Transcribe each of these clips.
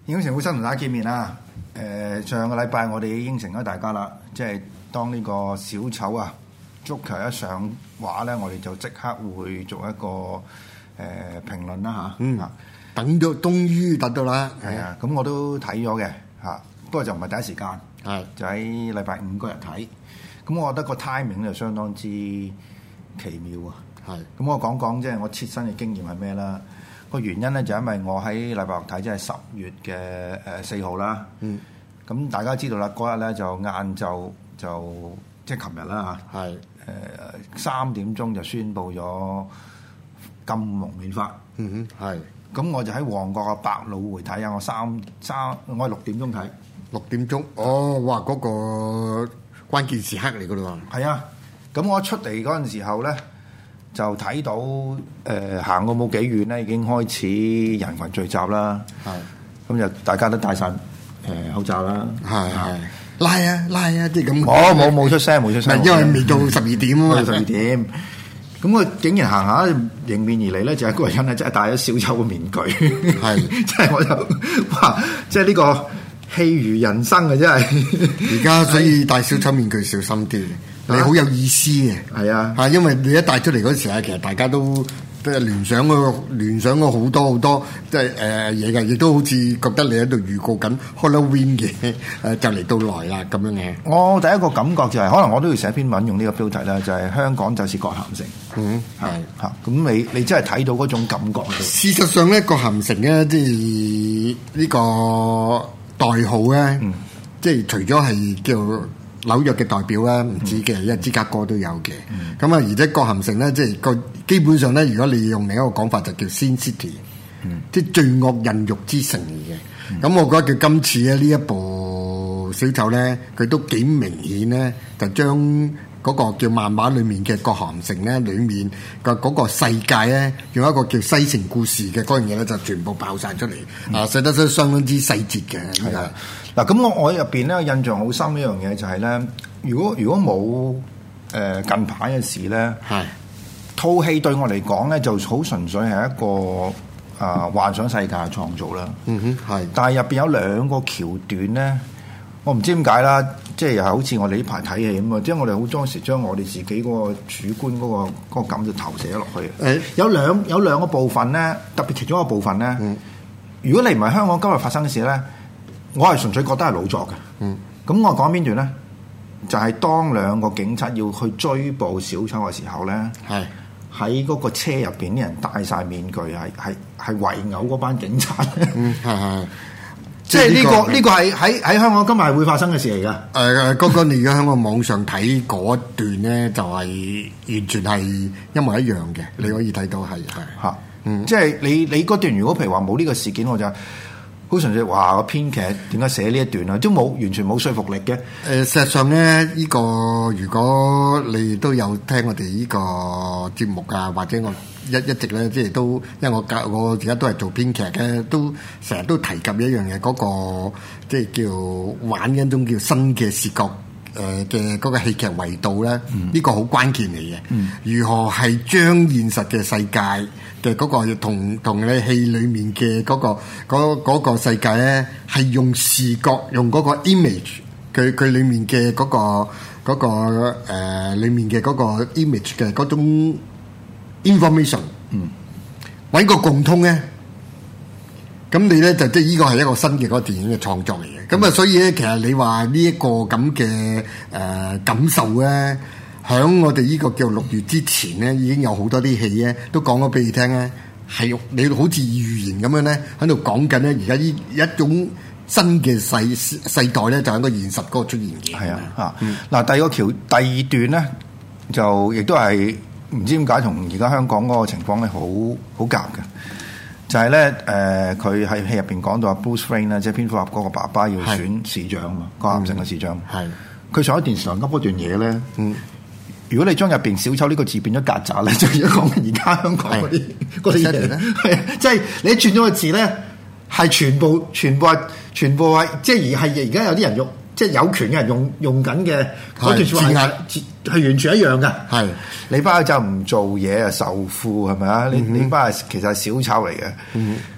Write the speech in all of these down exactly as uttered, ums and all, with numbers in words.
應承會新同大家見面啦。誒、呃，上個禮拜我哋應承咗大家啦，即係當呢個小丑啊足球一上畫咧，我哋就即刻會做一個誒、呃、評論啦嚇。 嗯，等到終於等到啦。 係啊，咁我都睇咗嘅嚇，不過就唔係第一時間， 係就喺禮拜五嗰日睇。咁我覺得個 timing 就相當之奇妙啊。係，咁我講講即係我切身嘅經驗係咩啦？個原因咧就因為我喺禮拜六睇，即係十月嘅誒四號啦。嗯，咁大家知道啦，嗰日咧就晏晝就即係琴日啦嚇。係誒三點鐘就宣布咗禁蒙面法。嗯哼，係。咁我就喺旺角嘅百老匯睇啊！我三三我係六點鐘睇。 六點鐘，哦，哇！嗰、那個關鍵時刻嚟㗎啦喎。 係啊，咁我一出嚟嗰陣時候咧，就睇到誒、呃、行過冇幾遠咧，已經開始人群聚集啦。係，咁就大家都戴晒誒、呃、口罩啦。係係， 拉啊拉啊，即係咁。 我冇冇出聲，冇出聲。 因為未到十二點啊嘛。 十二點。咁我竟然行下迎面而嚟咧，就係、是、嗰個人咧，真係戴咗小丑嘅面具。係，即係我就哇！即係呢個戲如人生嘅真係。 而家所以戴小丑面具小心啲。你好有意思嘅，係啊，嚇！因為你一帶出嚟嗰時啊，其實大家都都係聯想個聯想咗好多好多，即係誒嘢嘅，亦都好似覺得你喺度預告緊 Halloween 嘅誒就嚟到來啦咁樣嘅。 我第一個感覺就係、是，可能我都要寫篇文用呢個標題啦，就係、是、香港就是葛咸城。嗯，係嚇。咁你你真係睇到嗰種感覺。 事實上咧，葛咸城咧，即係呢個代號咧，嗯、即係除咗係叫紐約嘅代表啦，唔止嘅，因為芝加哥都有嘅。咁啊、嗯，而且葛咸城咧，即係個基本上咧，如果你用另一個講法，就叫 Sin City，嗯、即係罪惡孕育之城嚟嘅。咁、嗯、我覺得佢今次咧呢一部小丑咧，佢都幾明顯咧，就將嗰個叫漫畫裡面嘅葛咸城咧，裡面嘅嗰個世界咧，用一個叫西城故事嘅嗰樣嘢咧，就全部爆晒出嚟，嗯、啊，寫得出相當之細節嘅。係啊。 嗱，咁我我入邊咧印象好深一樣嘢就係、是、咧，如果如果冇誒、呃、近排嘅事咧，係套戲對我嚟講咧就好純粹係一個啊、呃、幻想世界嘅創造啦。嗯哼，係。但係入邊有兩個橋段咧，我唔知點解啦，即係又係好似我哋呢排睇戲咁啊，即係我哋好多時將我哋自己嗰個主觀嗰、那個嗰、那個感就投射咗落去。誒、欸，有兩有兩個部分咧，特別其中一個部分咧，嗯、如果你唔係香港今日發生嘅事咧。我係純粹覺得係老作嘅，嗯，咁我講邊段咧？就係、是、當兩個警察要去追捕小丑嘅時候咧，係喺嗰個車入邊啲人戴晒面具，係係係圍毆嗰班警察，嗯，係係，即係呢、這個呢、這個係喺喺香港今日係會發生嘅事嚟噶。誒、 呃，哥哥，你而家喺個網上睇嗰段咧，就係、是、完全係一模一樣嘅，你可以睇到係係嚇，嗯，即係你你嗰段如果譬如話冇呢個事件，我就。好純粹話個編劇點解寫呢一段啊？都冇完全冇說服力嘅。誒、 呃，事實上咧，呢、這個如果你都有聽我哋呢個節目啊，或者我一一直咧，即係都因為我教我而家都係做編劇嘅，都成日都提及一樣嘢，嗰、那個即係叫玩一種叫新嘅視覺誒嘅嗰個戲劇維度咧，呢、嗯、個好關鍵嚟嘅。嗯、如何係將現實嘅世界嘅嗰個同同你戲裡面嘅嗰、嗰個嗰、嗰個世界咧，係用視覺用嗰個 image，佢佢裡面嘅嗰、嗰個嗰、嗰個誒、呃、裡面嘅嗰個 image 嘅嗰種 information，嗯，揾個共通咧，咁你咧就即係呢個係一個新嘅嗰個電影嘅創作嚟嘅。咁啊、嗯，所以咧其實你話呢一個咁嘅誒感受咧。喺我哋呢個叫六月之前咧，已經有好多啲戲咧，都講咗俾你聽咧，係你好似預言咁樣咧，喺度講緊咧，而家呢一種新嘅世世代咧，就喺個現實嗰個出現嘅。係啊，嚇、嗯！嗱、嗯，第二個橋，第二段咧，就亦都係唔知點解同而家香港嗰個情況咧，好好夾嘅。就係、是、咧，誒佢喺戲入邊講到阿 Bruce Wayne 咧，即係蝙蝠俠嗰個爸爸要選市長啊嘛，葛咸城嘅市長。係佢上一電視台噏嗰段嘢咧，嗯。如果你將入邊小丑呢個字變咗曱甴咧，就而家講而家香港嗰啲嗰啲嘢咧，係即係你轉咗個字咧，係全部全部係全部係即係而係而家有啲人用即係有權嘅人用用緊嘅嗰段説話係完全一樣㗎。係你班就唔做嘢啊，仇富係咪啊？你你班係其實係小丑嚟嘅。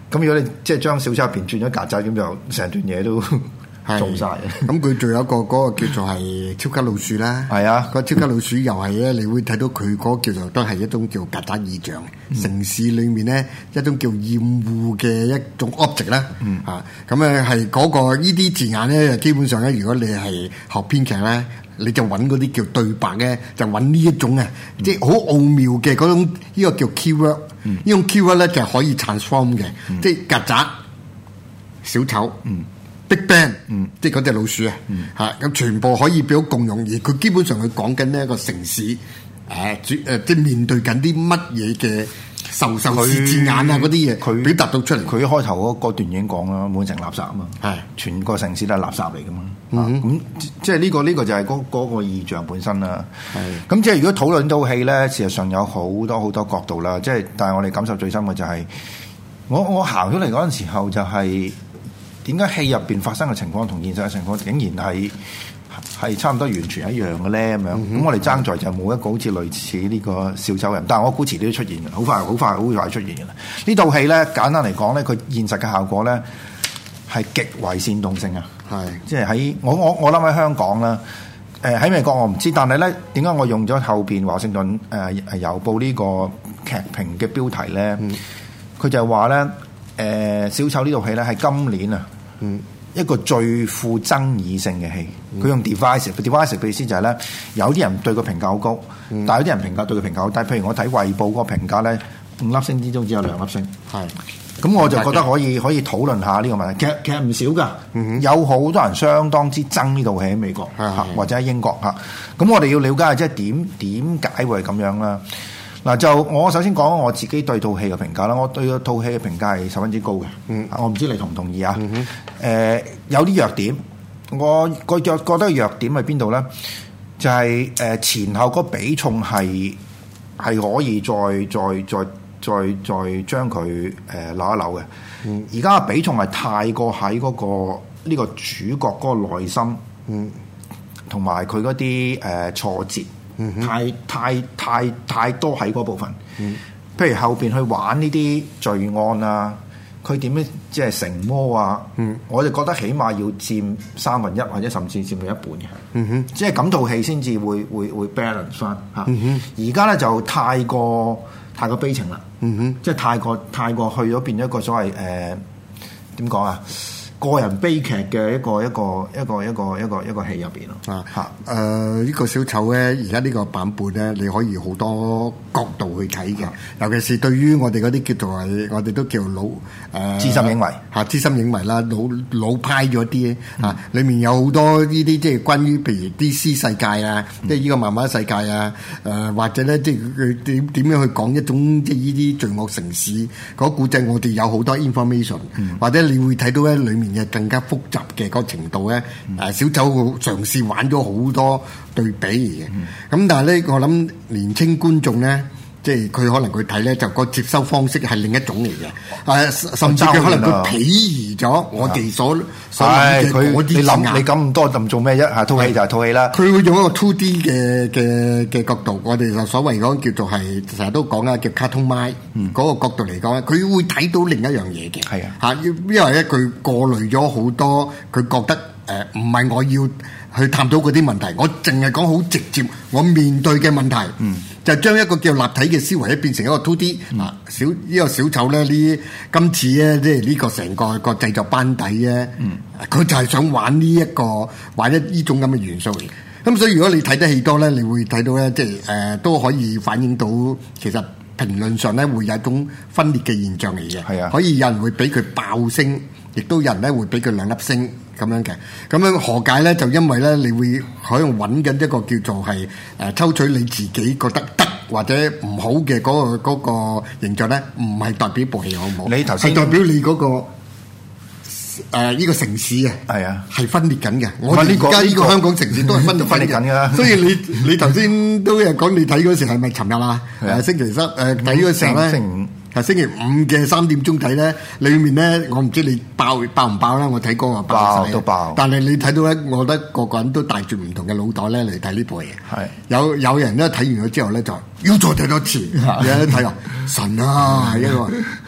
咁如果你即係將小丑入邊轉咗曱甴，咁就成段嘢都做晒。 咁佢仲有一個嗰個叫做係超級老鼠啦。係啊，個超級老鼠又係咧，你會睇到佢嗰個叫做都係一種叫曱甴異象。嗯、城市裏面咧一種叫厭惡嘅一種 object 啦。嗯啊，咁咧係嗰個呢啲字眼咧，基本上咧，如果你係學編劇咧，你就揾嗰啲叫對白咧，就揾呢一種啊，嗯、即係好奧妙嘅嗰種，呢個叫 keyword。呢、嗯、種 keyword 咧就係可以 transform 嘅，嗯、即係曱甴、小丑、嗯、Big Bang，嗯、即係嗰隻老鼠啊，嚇咁、嗯、全部可以表共用，而佢基本上佢講緊呢一個城市，誒、呃、主誒、呃、即係面對緊啲乜嘢嘅受受字字眼啊嗰啲嘢，佢表達到出嚟。佢一開頭嗰段已經講啦，滿城垃圾啊嘛，係是全個城市都係垃圾嚟噶嘛，咁、嗯哼啊、即係呢、這個呢、這個就係嗰嗰個意象本身啦。係咁是即係如果討論到戲咧，事實上有好多好多角度啦。即係但係我哋感受最深嘅就係、是、我我行咗嚟嗰陣時候就係點解戲入邊發生嘅情況同現實嘅情況竟然係係差唔多完全一樣嘅咧咁樣。咁、嗯、哼我哋爭在就冇一個好似類似呢個小丑人，但係我估遲啲都出現嘅，好快好快好快出現嘅啦。呢套戲咧簡單嚟講咧，佢現實嘅效果咧係極為煽動性啊！係是即係喺我我我諗喺香港啦，誒、呃、喺美國我唔知，但係咧點解我用咗後邊華盛頓誒誒郵報呢個劇評嘅標題咧？佢、嗯、就係話咧誒小丑呢套戲咧係今年啊。嗯，一個最富爭議性嘅戲，佢、嗯、用 divisive，divisive 嘅意思就係咧，有啲人對佢評價好高，嗯、但係有啲人評價對佢評價好低。譬如我睇衛報嗰個評價咧，五粒星之中只有兩粒星。係，咁我就覺得可以可以討論下呢個問題。其實其實唔少㗎，嗯、有好多人相當之憎呢套戲喺美國嚇，的或者喺英國嚇。咁我哋要了解下即係點點解會係咁樣啦。嗱，就我首先講我自己對套戲嘅評價啦，我對套戲嘅評價係十分之高嘅。嗯，我唔知你同唔同意啊？嗯哼，誒、呃、有啲弱點，我個覺覺得弱點喺邊度咧？就係、是、誒、呃、前後個比重係係可以再再再再再將佢誒扭一扭嘅。嗯，而家嘅比重係太過喺嗰、那個呢、這個主角嗰個內心，嗯，同埋佢嗰啲誒挫折。嗯、太太太太多喺嗰部分，嗯、譬如後邊去玩呢啲罪案啊，佢點樣即係成魔啊？嗯、我就覺得起碼要佔三分一或者甚至佔到一半嘅，嗯、哼即係咁套戲先至會會會 balance 翻嚇。而家咧就太過太過悲情啦，嗯、哼即係太過太過去咗變咗一個所謂誒點講啊？個人悲劇嘅一個一個一個一個一個一個戲入邊咯啊嚇誒呢個小丑咧，而家呢個版本咧，你可以好多角度去睇嘅，啊、尤其是對於我哋嗰啲叫做係我哋都叫老誒資深影迷嚇資深影迷啦，老老派咗啲啊，裡面有好多呢啲即係關於譬如 D C 世界啊，嗯、即係呢個漫畫世界啊，誒、呃、或者咧即係佢點點樣去講一種即係呢啲罪惡城市嗰古仔，我哋有好多 information，嗯、或者你會睇到咧裡面嘅更加複雜嘅嗰個程度咧，誒、嗯、小丑嘗試玩咗好多對比嘅，咁、嗯、但係咧我諗年青觀眾咧，即係佢可能佢睇咧就個接收方式係另一種嚟嘅，誒甚至佢可能佢鄙夷咗我哋所所諗嘅嗰啲字眼。你諗你咁多咁做咩啫？嚇套戲就係套戲啦。佢會用一個 two D 嘅嘅嘅角度，我哋就所謂講叫做係成日都講啦，叫 cartoon mind 嗰個角度嚟講咧，佢會睇到另一樣嘢嘅。係啊，嚇，因為咧佢過濾咗好多，佢覺得誒唔係我要去探討嗰啲問題，我淨係講好直接，我面對嘅問題。嗯。就將一個叫立體嘅思維咧變成一個 two D 啊、嗯、小呢、呢個小丑咧呢今次咧即係呢個成個個製作班底咧，佢、嗯、就係想玩呢、呢、一個玩一呢種咁嘅元素嚟。咁所以如果你睇得戲多咧，你會睇到咧即係誒、呃、都可以反映到其實評論上咧會有一種分裂嘅現象嚟嘅。係啊，可以有人會俾佢爆星，亦都有人咧會俾佢兩粒星。咁樣嘅，咁樣何解咧？就因為咧，你會可能揾緊一個叫做係誒、呃、抽取你自己覺得得或者唔好嘅嗰、嗰個嗰個形象咧，唔係代表部戲好唔好？你頭先係代表你嗰、嗰個誒依、呃呢個城市啊，係啊，係分裂緊嘅。我哋而家呢個香港城市都係分裂分裂緊㗎。所以你你頭先都有講你睇嗰時係咪尋日啊？誒、啊、星期三誒睇嗰時候咧。係星期五嘅三點鐘睇咧，裡面咧我唔知你爆爆唔爆啦，我睇過啊爆晒都爆。但係你睇到咧，我覺得個個人都帶住唔同嘅腦袋咧嚟睇呢部嘢。係是有有人咧睇完咗之後咧，就要再睇多次。有人睇話神啊，因為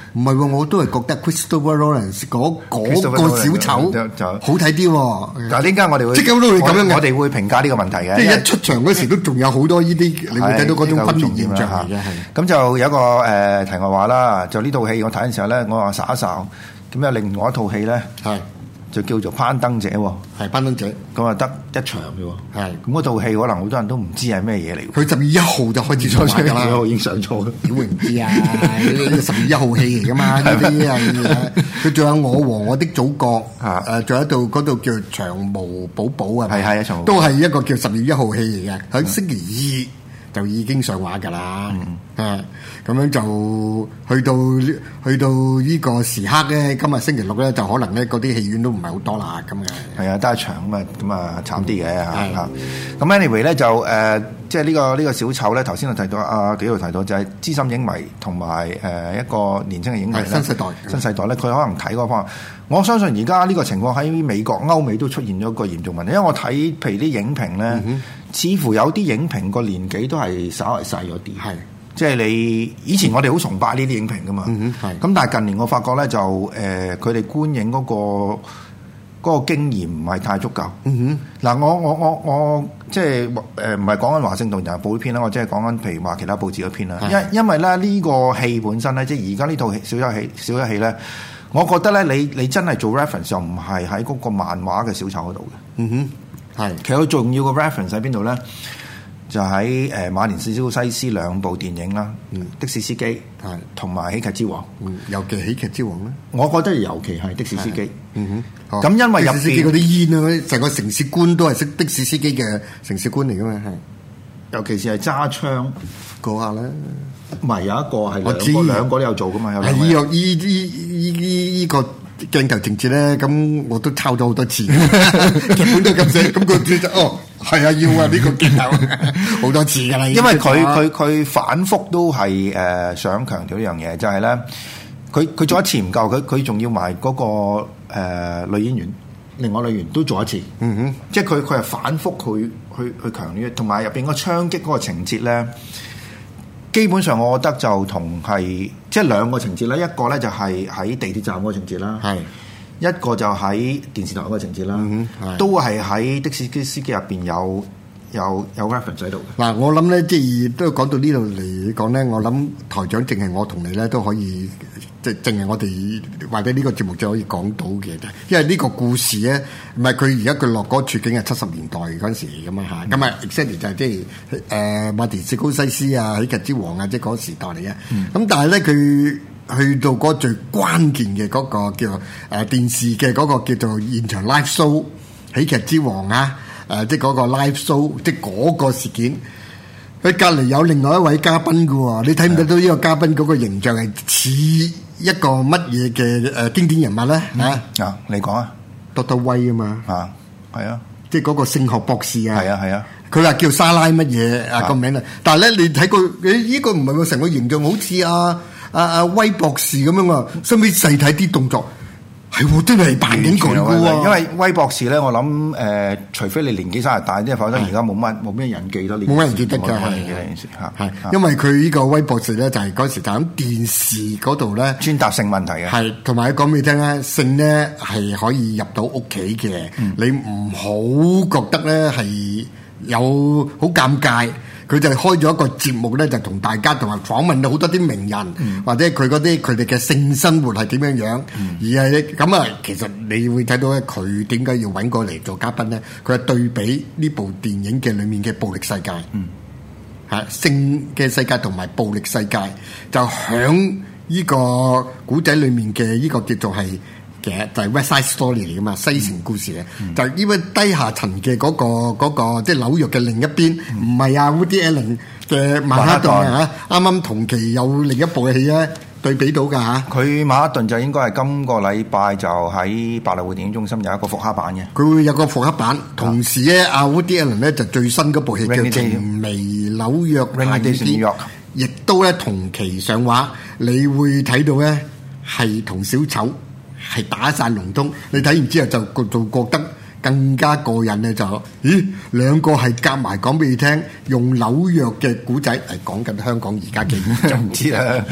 唔係喎，我都係覺得 Christopher Lawrence 嗰嗰個小丑就好睇啲喎。 但係點解我哋會即刻都會咁樣嘅？ 我哋會評價呢個問題嘅。 即係一出場嗰時都仲有好多呢啲，你會睇到嗰種分裂現象嚟嘅。 咁就有一個誒題外話啦，就呢套戲我睇嘅時候咧，我話睄一睄，咁有另外一套戲咧。係。就叫做攀登者喎， 係攀登者，咁啊得一場嘅喎，係咁嗰套戲可能好多人都唔知係咩嘢嚟。 佢十月一號就開始上畫㗎啦， 十月一號已經上咗， 點會唔知啊？十月一號戲嚟㗎嘛，呢啲係佢仲有我和我的祖國，誒仲有一套嗰度叫長毛寶寶啊， 係係長毛都係一個叫十月一號戲嚟嘅，喺星期二就已經上畫㗎啦，啊咁樣就去到去到呢個時刻咧，今日星期六咧就可能咧嗰啲戲院都唔係好多啦，咁嘅。係啊，得一場咁啊，咁啊慘啲嘅嚇嚇。咁 anyway 咧就誒，即係呢個呢個小丑咧，頭先我提到啊幾度提到就係資深影迷同埋誒一個年輕嘅影迷咧， 新世代新世代咧，佢可能睇嗰方面。我相信而家呢個情況喺美國、歐美都出現咗一個嚴重問題，因為我睇譬如啲影評咧，嗯、似乎有啲影評個年紀都係稍為細咗啲。係。即係你以前我哋好崇拜呢啲影評噶嘛，咁、嗯、但係近年我發覺咧就誒佢哋觀影嗰、嗰個嗰、嗰個經驗唔係太足夠。嗱、嗯、我我我我即係誒唔係講緊華盛頓郵報呢篇啦，我即係講緊譬如話其他報紙嗰篇啦。因因為咧呢、呢個戲本身咧，即係而家呢套小丑戲小丑戲咧，我覺得咧你你真係做 reference 又唔係喺嗰個漫畫嘅小丑嗰度嘅。嗯哼，係其實佢重要嘅 reference 喺邊度咧？就喺誒馬連史高西斯兩部電影啦，嗯、的士司機係同埋喜劇之王， 嗯、尤其喜劇之王咧， 我覺得尤其係的士司機。嗯哼， 咁因為入邊嗰啲煙啊，成個城市官都係識的士司機嘅城市官嚟噶嘛，係。 尤其是係揸槍嗰下咧， 唔係有一個係兩個兩個都有做噶嘛，有兩個。 係依個依依依依個鏡頭情節咧，咁我都抄咗好多次，劇本都咁寫，咁佢就哦。係啊，要啊呢、這個鏡頭好多次㗎啦， 因為佢佢佢反覆都係誒、呃、想強調一樣嘢，就係咧，佢佢做一次唔夠，佢佢仲要埋嗰、那個誒、呃、女演員，另外女演員都做一次，嗯哼，即係佢佢係反覆去去去強調，同埋入邊個槍擊嗰個情節咧，基本上我覺得就同係即係兩個情節咧，一個咧就係喺地鐵站嗰個情節啦，係。一個就喺電視台嗰個情節啦，嗯、都係喺的士司機入邊有有有 reference 喺度嘅。嗱， 我諗咧，即係都講到呢度嚟講咧，我諗台長淨係我同你咧都可以，即係淨係我哋或者呢個節目就可以講到嘅。因為呢個故事咧，唔係佢而家佢落嗰個處境係七十年代嗰陣時咁啊嚇。咁啊 exactly 就係即係誒馬田史高西斯啊、喜劇之王啊，即係嗰個時代嚟嘅。咁、嗯、但係咧佢。去到嗰最關鍵嘅嗰個叫誒、呃、電視嘅嗰個叫做現場 live show 喜劇之王啊，誒、呃、即係嗰個 live show 即係嗰個事件，佢隔離有另外一位嘉賓嘅喎，你睇唔睇到呢個嘉賓嗰個形象係似一個乜嘢嘅誒經典人物咧？ 嗯、啊啊，你講啊 ，Doctor 威啊嘛， 啊係啊， 即係嗰個性學博士啊， 係啊係啊， 佢話叫沙拉乜嘢啊個名啊，但係咧你睇過誒呢個唔係喎，成個形象好似啊。阿阿威博士咁樣啊，收尾細睇啲動作，係喎，真係扮緊佢喎。 因為威博士咧，我諗誒、呃，除非你年紀生日大啲，否則而家冇乜冇咩人記得你。 冇乜人記得㗎，係係因為佢呢個威博士咧，就係嗰時就喺電視嗰度咧， 專答性問題嘅。 係同埋講俾你聽咧，性咧係可以入到屋企嘅，嗯、你唔好覺得咧係有好尷尬。佢就開咗一個節目咧，就同大家同埋訪問到好多啲名人，嗯、或者佢嗰啲佢哋嘅性生活係點樣樣，嗯、而係咁啊，其實你會睇到咧，佢點解要揾過嚟做嘉賓咧？佢係對比呢部電影嘅裡面嘅暴力世界，嚇、嗯、性嘅世界同埋暴力世界，就響呢個古仔裡面嘅呢個叫做係。嘅就係 West Side Story 嚟噶嘛，西城故事嘅，嗯、就係因為低下層嘅嗰、嗰個、嗰個、即係紐約嘅另一邊，唔係、嗯、啊 Woody Allen 嘅曼哈頓啊嚇，啱啱同期有另一部嘅戲咧對比到㗎嚇。 佢曼哈頓就應該係今個禮拜就喺百老匯電影中心有一個復刻版嘅， 佢會有個復刻版，同時咧阿 Woody Allen 咧就最新嗰部戲叫《情微紐約》，亦都咧同期上畫，你會睇到咧係同小丑。係打晒龍通，你睇完之後就就覺得更加過癮咧，就咦兩個係夾埋講俾你聽，用紐約嘅古仔嚟講緊香港而家嘅， 就唔知啦。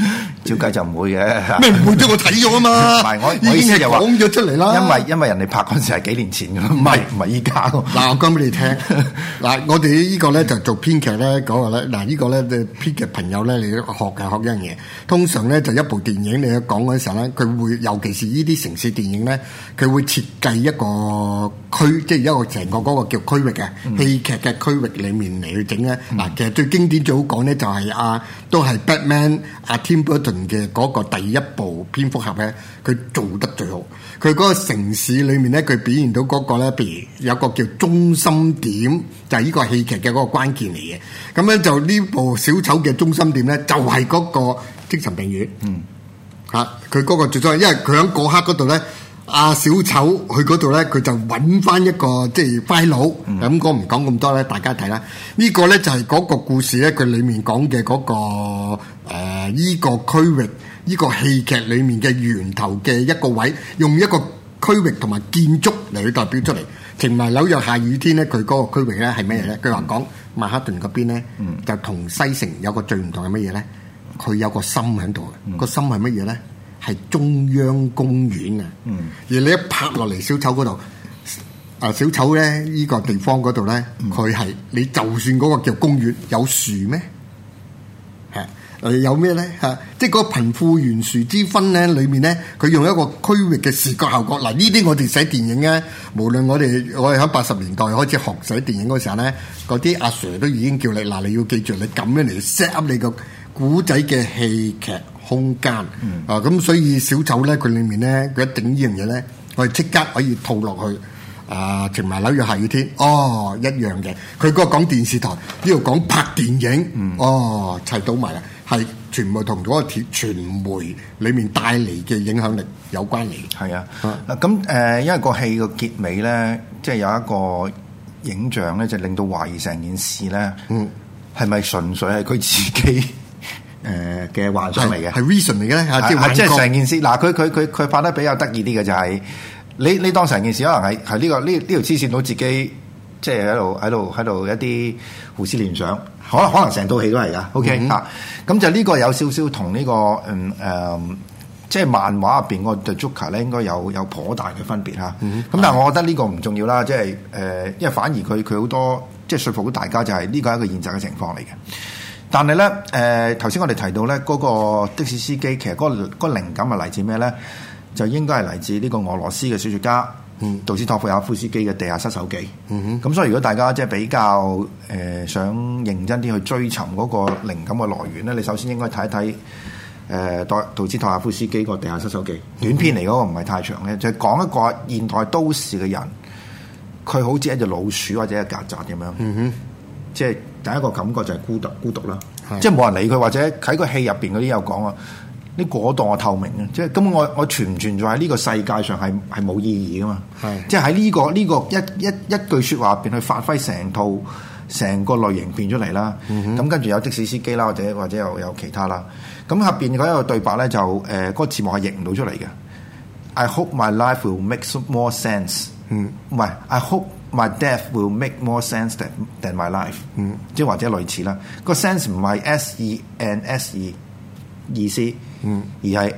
照計就唔會嘅。 咩唔會啫？我睇咗啊嘛。 唔係我已經係講咗出嚟啦。 因為因為人哋拍嗰陣時係幾年前㗎，唔係唔係依家。 嗱，我講俾你聽。嗱，我哋呢個咧就做編劇咧嗰個咧，嗱呢個咧嘅編劇朋友咧，你學嘅學一樣嘢。通常咧就一部電影你講嗰陣時候咧，佢會尤其是呢啲城市電影咧，佢會設計一個區，即係一個成個嗰個叫區域嘅、嗯、戲劇嘅區域裡面嚟去整咧。嗱、嗯，其實最經典最好講咧就係啊，都係 Batman 阿 Tim Burton 嘅嗰個第一部蝙蝠俠咧，佢做得最好。佢嗰個城市裏面咧，佢表現到嗰個咧，譬如有個叫中心點，就係、是、呢個戲劇嘅嗰個關鍵嚟嘅。咁樣就呢部小丑嘅中心點咧，就係、是、嗰個精神病院。嗯，嚇佢嗰個最初，因為佢喺嗰刻嗰度咧，阿小丑去嗰度咧，佢就揾翻一個即係 file。咁我唔講咁多咧，大家睇啦。呢、這個咧就係嗰個故事咧，佢裡面講嘅嗰個誒依、呃這個區域。呢個戲劇裡面嘅源頭嘅一個位，用一個區域同埋建築嚟去代表出嚟。情埋紐約下雨天咧，佢嗰個區域咧係咩嘢咧？佢話講曼哈頓嗰邊咧，嗯、就同西城有個最唔同係乜嘢咧？佢有個心喺度嘅，個心係乜嘢咧？係中央公園啊！嗯、而你一拍落嚟小丑嗰度，啊小丑咧呢、這個地方嗰度咧，佢係、嗯、你就算嗰個叫公園有樹咩？誒有咩咧嚇？即係嗰個貧富懸殊之分咧，裏面咧佢用一個區域嘅視覺效果。嗱，呢啲我哋寫電影咧，無論我哋我哋喺八十年代開始學寫電影嗰時候咧，嗰啲阿 Sir 都已經叫你嗱，你要記住你咁樣嚟 set up 你個古仔嘅戲劇空間。嗯、啊，咁所以小丑咧佢裏面咧佢一整呢樣嘢咧，我哋即刻可以套落去。啊，情埋紐約下雨天，哦一樣嘅。佢嗰個講電視台，呢度講拍電影，嗯、哦砌到埋啦，係全部同嗰個傳媒裡面帶嚟嘅影響力有關嚟。係啊，嗱咁誒，因為個戲個結尾咧，即係有一個影像咧，就令到懷疑成件事咧，嗯，係咪純粹係佢自己誒嘅幻想嚟嘅？係 reason 嚟嘅咧，即係即係成件事。嗱，佢佢佢佢拍得比較得意啲嘅就係、是。你你當成件事可能係係呢個呢呢條黐線到自己，即係喺度喺度喺度一啲胡思亂想，可能可能成套戲都係㗎。OK、嗯、啊，咁就呢個有少少同呢、這個嗯誒、呃，即係漫畫入邊個 The Joker 咧，應該有有頗大嘅分別嚇。咁、嗯、但係我覺得呢個唔重要啦，即係誒、呃，因為反而佢佢好多即係說服到大家就係呢個係一個現實嘅情況嚟嘅。但係咧誒，頭、呃、先我哋提到咧嗰、那個的士司機，其實嗰、那個嗰、那個靈感係嚟自咩咧？就應該係嚟自呢個俄羅斯嘅小説家、嗯、杜斯托夫也夫斯基嘅《地下室手記》。咁、嗯、哼所以如果大家即係比較誒、呃、想認真啲去追尋嗰個靈感嘅來源咧，你首先應該睇一睇誒杜杜斯托也夫斯基個《地下室手記》短篇嚟嗰個唔係太長咧，就係、是、講一個現代都市嘅人，佢好似一隻老鼠或者一隻曱甴咁樣，嗯、哼即係第一個感覺就係孤獨孤獨啦，的即係冇人理佢，或者喺個戲入邊嗰啲有講啊。呢果凍係透明嘅，即係根本我我存唔存在喺呢個世界上係係冇意義噶嘛？係是即係喺呢個呢、這個一一一句説話入邊去發揮成套成個類型變出嚟啦。咁、嗯、哼跟住有的士司機啦，或者或者有有其他啦。咁入邊嗰一個對白咧就誒嗰、呃那個字幕係譯唔到出嚟嘅。I hope my life will make more sense。嗯，唔係 I hope my death will make more sense than than my life。嗯，即係或者類似啦。個 sense 唔係 S E N S E 意思。嗯，而係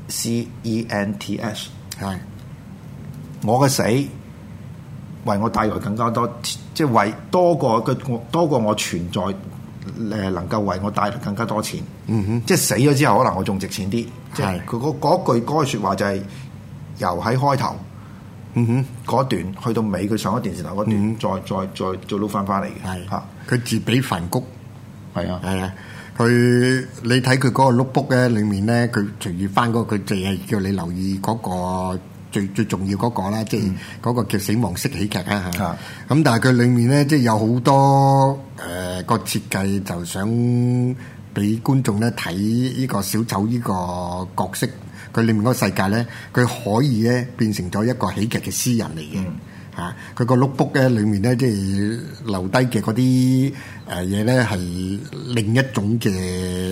C E N T S 係是我嘅死為我帶來更加多，即係為多過嘅多過我存在誒，能夠為我帶來更加多錢。嗯哼，即係死咗之後，可能我仲值錢啲。係佢嗰嗰句嗰句説話就係由喺開頭，嗯哼嗰段去到尾，佢上咗電視台嗰段，嗯、再再再做到翻翻嚟嘅。係嚇，佢自比梵谷。係啊，係啊。佢你睇佢嗰個 notebook 咧，裡面咧佢隨住翻嗰個，佢淨係叫你留意嗰個最最重要嗰個啦，即係嗰個叫死亡式喜劇啊嚇。咁、嗯、但係佢裡面咧，即係有好多誒個、呃、設計，就想俾觀眾咧睇呢個小丑呢個角色，佢裡面嗰個世界咧，佢可以咧變成咗一個喜劇嘅詩人嚟嘅。嗯啊！佢個 notebook 咧，裡面咧即係留低嘅嗰啲誒嘢咧，係另一種嘅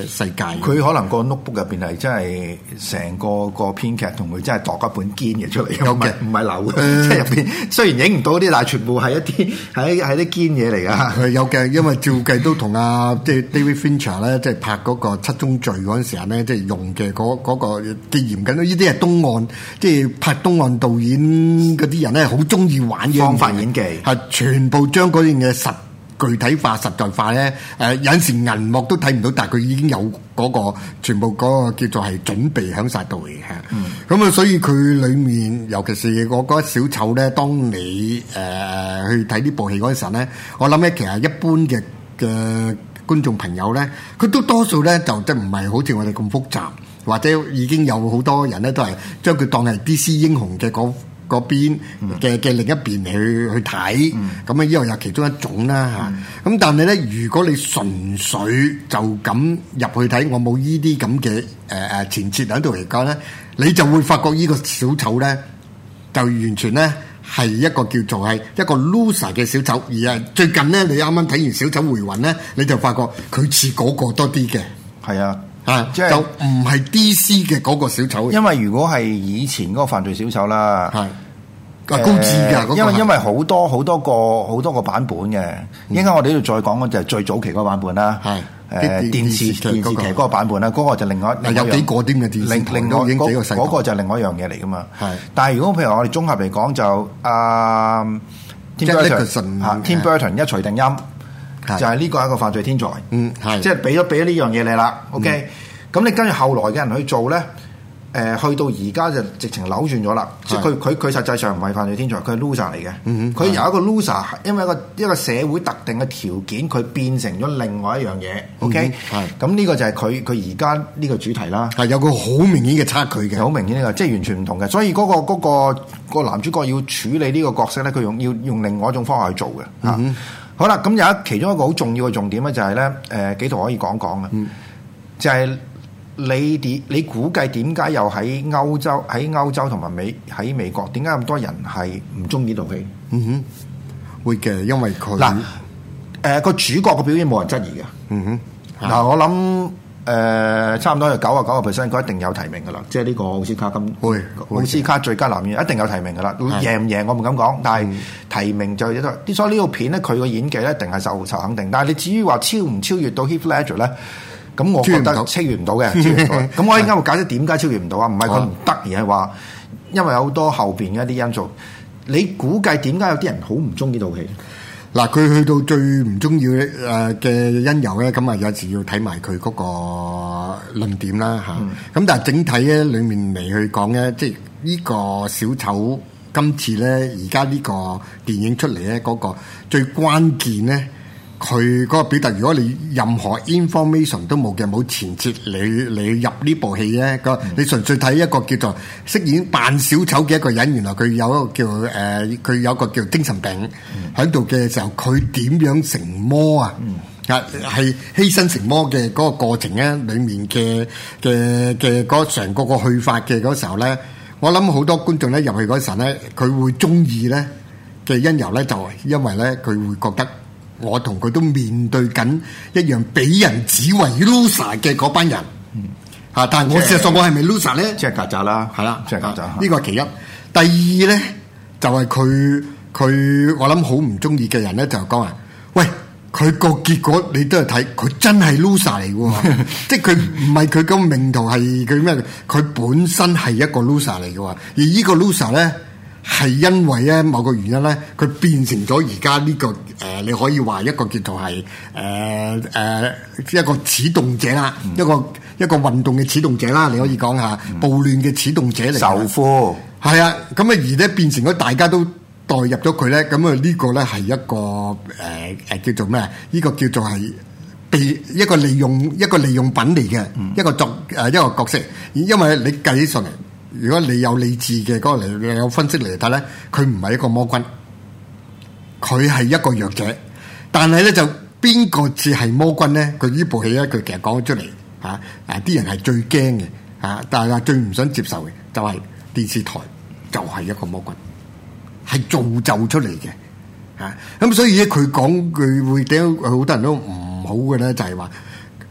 世界。 佢可能個 notebook 入邊係真係成個個編劇同佢真係度一本堅嘅出嚟，唔係唔係流嘅，即係入邊雖然影唔到啲，但係全部係一啲係係啲堅嘢嚟㗎。 係有嘅，因為照計都同阿即係 David Fincher 咧，即係拍嗰個七宗罪嗰陣時候咧，即係用嘅嗰嗰個既嚴謹，呢啲係東岸，即係拍東岸導演嗰啲人咧，好中意玩嘅方法演技， 係全部將嗰樣嘢實具體化、實在化咧。誒、呃、有陣時銀幕都睇唔到，但係佢已經有嗰、嗰個全部嗰個叫做係準備響晒度嚟嘅。咁啊、嗯，所以佢裡面尤其是我覺得小丑咧，當你誒、呃、去睇呢部戲嗰陣時候咧，我諗咧其實一般嘅嘅觀眾朋友咧，佢都多數咧就即係唔係好似我哋咁複雜，或者已經有好多人咧都係將佢當係 D C 英雄嘅嗰嗰邊嘅嘅另一邊嚟去去睇，咁啊呢個又其中一種啦嚇。咁、嗯、但係咧，如果你純粹就咁入去睇，我冇呢啲咁嘅誒誒前設喺度嚟講咧，你就會發覺呢個小丑咧就完全咧係一個叫做係一個 loser 嘅小丑，而係最近咧你啱啱睇完小丑回魂咧，你就發覺佢似嗰個多啲嘅。 係啊。 啊！即係就唔係 D C 嘅嗰個小丑， 因為如果係以前嗰個犯罪小丑啦，係高智㗎， 因為因為好多好多個好多個版本嘅，應該我哋呢度再講嘅就係最早期嗰個版本啦，係誒電視電視劇嗰個版本啦，嗰個就另外有幾個添嘅電視，另另外嗰嗰個就另外一樣嘢嚟㗎嘛。係，但係如果譬如我哋綜合嚟講就啊 Tim Burton 嚇 Tim Burton 一錘定音。就係呢個係一個犯罪天才，嗯，係，即係俾咗俾咗呢樣嘢你啦 ，OK，咁、嗯、你跟住後來嘅人去做咧，誒、呃，去到而家就直情扭轉咗啦，即係佢佢佢實際上唔係犯罪天才，佢係 loser 嚟嘅，佢、嗯、由一個 loser，因為一個一個社會特定嘅條件，佢變成咗另外一樣嘢 ，OK，係，咁呢個就係佢佢而家呢個主題啦，係有個好明顯嘅差距嘅，好明顯呢、這個，即係完全唔同嘅，所以嗰、那個嗰、那個那個男主角要處理呢個角色咧，佢用要用另外一種方法去做嘅，嚇、嗯。好啦，咁有一其中一個好重要嘅重點咧，就係咧，誒幾圖可以講講嘅，嗯、就係你點你估計點解又喺歐洲喺歐洲同埋美喺美國點解咁多人係唔中意呢套戲？嗯哼，會嘅，因為佢嗱誒個主角嘅表演冇人質疑嘅。嗯哼，嗱、啊、我諗。誒、呃、差唔多有九啊九個 percent，佢一定有提名噶啦，即係呢個奧斯卡金，會奧斯卡最佳男演員一定有提名噶啦，贏唔贏我唔敢講，但係提名就一個。啲所以呢套片咧，佢個演技咧一定係受受肯定。但係你至於話超唔超越到 Heath Ledger 咧，咁我覺得超越唔到嘅。咁我應該會解釋點解超越唔到啊？唔係佢唔得，而係話因為有好多後邊嘅一啲因素。你估計點解有啲人好唔中意套戲？嗱，佢去到最唔中意誒嘅因由咧，咁啊有時要睇埋佢嗰個論點啦嚇。咁、嗯、但係整體咧，裡面嚟去講咧，即係呢個小丑今次咧，而家呢個電影出嚟咧，嗰個最關鍵咧，佢嗰個表達，如果你任何 information 都冇嘅，冇前設，你你入呢部戲咧，個、嗯、你純粹睇一個叫做飾演扮小丑嘅一個人，原來佢有一個叫誒，佢、呃、有一個叫精神病喺度嘅時候，佢點樣成魔啊？啊、嗯，係犧牲成魔嘅嗰個過程咧，裡面嘅嘅嘅嗰成個個去法嘅嗰時候咧，我諗好多觀眾咧入去嗰時候咧，佢會中意咧嘅因由咧，就係因為咧佢會覺得。我同佢都面對緊一樣俾人指為 loser 嘅嗰班人，嗯，嚇！但係我事實上我係咪 loser 咧？即係曱甴啦，係啦，即係曱甴。呢個係其一。第二咧，就係佢佢我諗好唔中意嘅人咧，就係講話，喂，佢個結果你都係睇，佢真係 loser 嚟嘅喎，即係佢唔係佢個命途係佢咩？佢本身係一個 loser 嚟嘅喎，而呢個 loser 咧。係因為咧某個原因咧，佢變成咗而家呢個誒、呃，你可以話一個叫做係誒誒一個始動者啦，嗯、一個一個運動嘅始動者啦，你可以講下、嗯、暴亂嘅始動者嚟。仇富係啊，咁啊而咧變成咗大家都代入咗佢咧，咁啊呢個咧係一個誒誒、呃、叫做咩？呢、呢個叫做係被一個利用一個利用品嚟嘅、嗯、一個作誒、呃、一個角色，因為你計起上嚟。如果你有理智嘅嗰個嚟，你有分析嚟睇咧，佢唔係一個魔君，佢係一個弱者。但係咧就邊個至係魔君咧？佢呢部戲咧，佢其實講咗出嚟嚇，啊啲人係最驚嘅嚇，但係最唔想接受嘅就係電視台就係一個魔君，係造就出嚟嘅嚇。咁、啊、所以咧，佢講佢會點？好多人都唔好嘅咧，就係話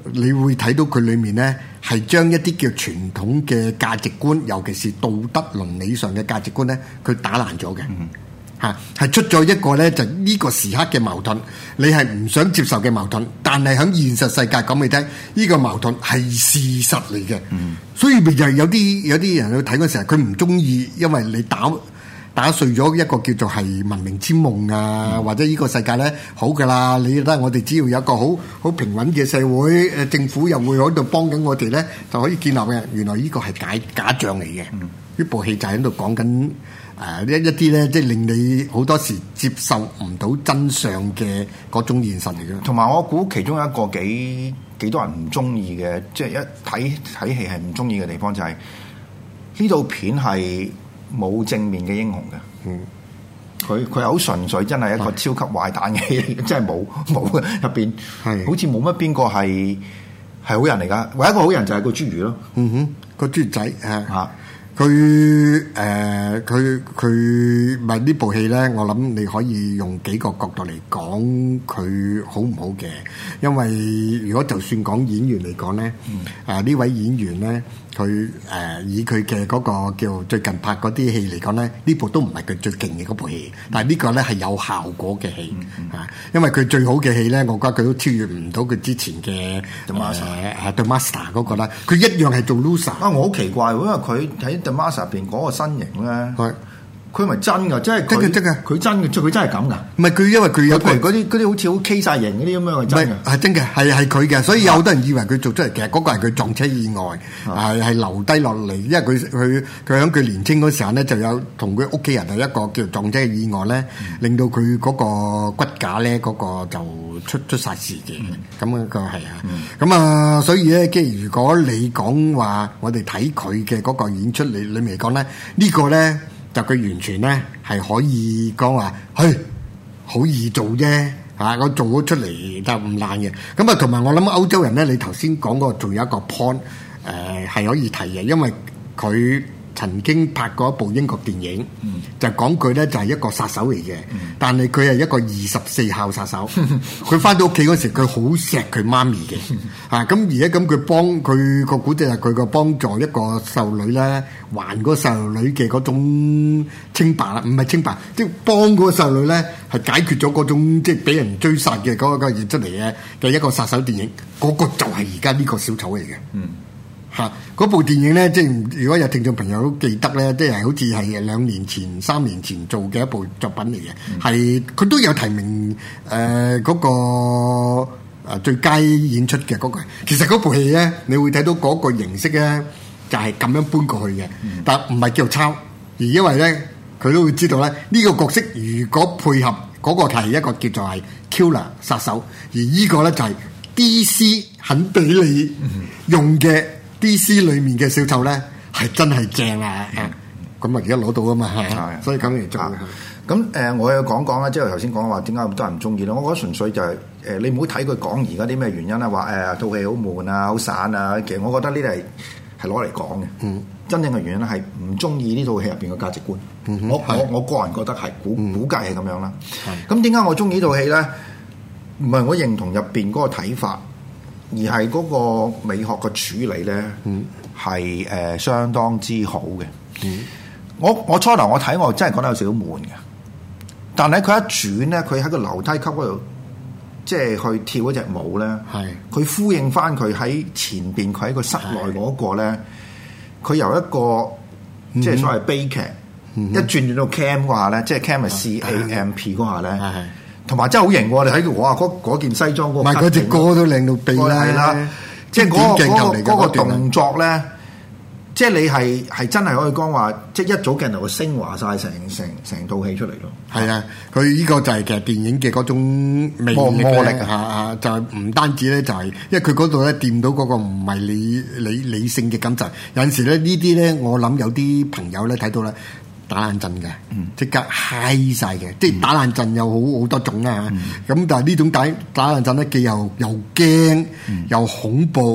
你會睇到佢裡面咧係將一啲叫傳統嘅價值觀，尤其是道德倫理上嘅價值觀咧，佢打爛咗嘅。嗯嚇，係出咗一個咧，就呢個時刻嘅矛盾，你係唔想接受嘅矛盾，但係喺現實世界講俾你聽，呢個矛盾係事實嚟嘅。嗯，所以咪就係有啲有啲人去睇嗰時候，佢唔中意，因為你打打碎咗一個叫做係文明之夢啊，嗯、或者呢個世界咧好噶啦，你覺得我哋只要有一個好好平穩嘅社會，誒政府又會喺度幫緊我哋咧，就可以建立嘅。原來呢個係假假象嚟嘅。嗯，呢部戲就喺度講緊。誒一一啲咧，即係令你好多時接受唔到真相嘅嗰種現實嚟嘅。 同埋我估其中一個幾幾多人唔中意嘅，即係一睇睇戲係唔中意嘅地方就係呢套片係冇正面嘅英雄嘅。嗯，佢佢係好純粹，真係一個超級壞蛋嘅戲，真係冇冇嘅入邊，係好似冇乜邊個係係好人嚟㗎。唯一一個好人就係個侏儒咯。 嗯哼，個侏儒仔啊嚇。佢誒佢佢咪呢部戲咧？我諗你可以用幾個角度嚟講佢好唔好嘅，因為如果就算講演員嚟講咧，嗯、啊呢位演員咧，佢誒、呃、以佢嘅嗰個叫最近拍嗰啲戲嚟講咧，呢部都唔係佢最勁嘅嗰部戲，但係呢個咧係有效果嘅戲、嗯嗯、啊，因為佢最好嘅戲咧，我覺得佢都超越唔到佢之前嘅誒誒 The Master 嗰個啦，佢一樣係做 loser 啊！我好奇怪，因為佢喺The Master 入邊嗰個身形咧，佢咪真㗎？即係真嘅真嘅，佢真嘅，佢真係咁㗎。 唔係佢，因為佢有嗰啲嗰啲好似好 K 曬型嗰啲咁樣係真嘅， 係真嘅，係係佢嘅。所以有好多人以為佢做出嚟，其實嗰個係佢撞車意外，係係、啊、留低落嚟。因為佢佢佢喺佢年青嗰時候咧，就有同佢屋企人係一個叫撞車嘅意外咧，嗯、令到佢嗰個骨架咧嗰、嗰個就出出曬事嘅。咁樣、嗯、個係啊。咁、嗯、啊，所以咧，即係如果你講話，我哋睇佢嘅嗰個演出嚟裏面嚟講咧，呢個、呢個咧。就佢完全咧係可以講話，嘿，好易做啫嚇！我做咗出嚟就唔難嘅。咁啊，同埋我諗歐洲人咧，你頭先講嗰個仲有一個 point，誒係可以提嘅，因為佢曾經拍過一部英國電影，嗯、就講佢咧就係一個殺手嚟嘅，嗯、但係佢係一個二十四孝殺手。佢翻到屋企嗰時，佢好錫佢媽咪嘅，啊咁而家咁佢幫佢個古仔係佢個幫助一個細路女咧，還嗰個細路女嘅嗰種清白啦，唔係清白，即係幫嗰個細路女咧係解決咗嗰種即係俾人追殺嘅嗰個演出嚟嘅嘅一個殺手電影，嗰、嗰個就係而家呢個小丑嚟嘅。嗯。嚇！嗰部電影咧，即係如果有聽眾朋友都記得咧，即係好似係兩年前、三年前做嘅一部作品嚟嘅，係佢、嗯、都有提名誒嗰、呃那個、呃、最佳演出嘅嗰、那個。其實嗰部戲咧，你會睇到嗰個形式咧，就係、是、咁樣搬過去嘅，嗯、但唔係叫抄，而因為咧佢都會知道咧，呢、這個角色如果配合嗰個係一個叫做係 killer 殺手，而呢個咧就係 D C 肯俾你用嘅。D C 裏面嘅小丑咧係真係正啊！咁啊而家攞到啊嘛，係，所以咁嚟做。 咁誒，我有講講啦，即係頭先講話點解咁多人唔中意咧？我覺得純粹就係誒，你唔好睇佢講而家啲咩原因啦，話誒套戲好悶啊、好散啊。其實我覺得呢啲係係攞嚟講嘅。嗯，真正嘅原因咧係唔中意呢套戲入邊嘅價值觀。我我我個人覺得係估估計係咁樣啦。咁點解我中意呢套戲咧？唔係我認同入邊嗰個睇法。而係嗰個美學嘅處理咧，係誒、嗯呃、相當之好嘅。嗯、我我初頭我睇我真係覺得有少少悶嘅，但係佢一轉咧，佢喺個樓梯級嗰度，即係去跳嗰隻舞咧，佢是呼應翻佢喺前邊，佢喺個室內嗰個咧，佢是由一個、嗯、即係所謂悲劇，嗯、一轉轉到 cam 嗰下咧，即係 cam 係 C A M P 嗰下咧。同埋真係好型喎！你睇佢哇，嗰件西裝嗰個，唔係嗰隻歌都靚到痹啦， 係啦，即係嗰個嗰個嗰個動作咧，即係你係係真係可以講話，即係一組鏡頭會升華晒成成成套戲出嚟咯。 係啊，佢呢個就係其實電影嘅嗰種魅力魔力嚇嚇，就係唔單止咧，就係因為佢嗰度咧掂到嗰個唔係理理理性嘅感受，有陣時咧呢啲咧，我諗有啲朋友咧睇到咧。打冷震嘅，即刻嗨晒嘅，即係打冷震有好好多種啦嚇。咁、嗯、但係呢種打打冷震咧，既又又驚又恐怖，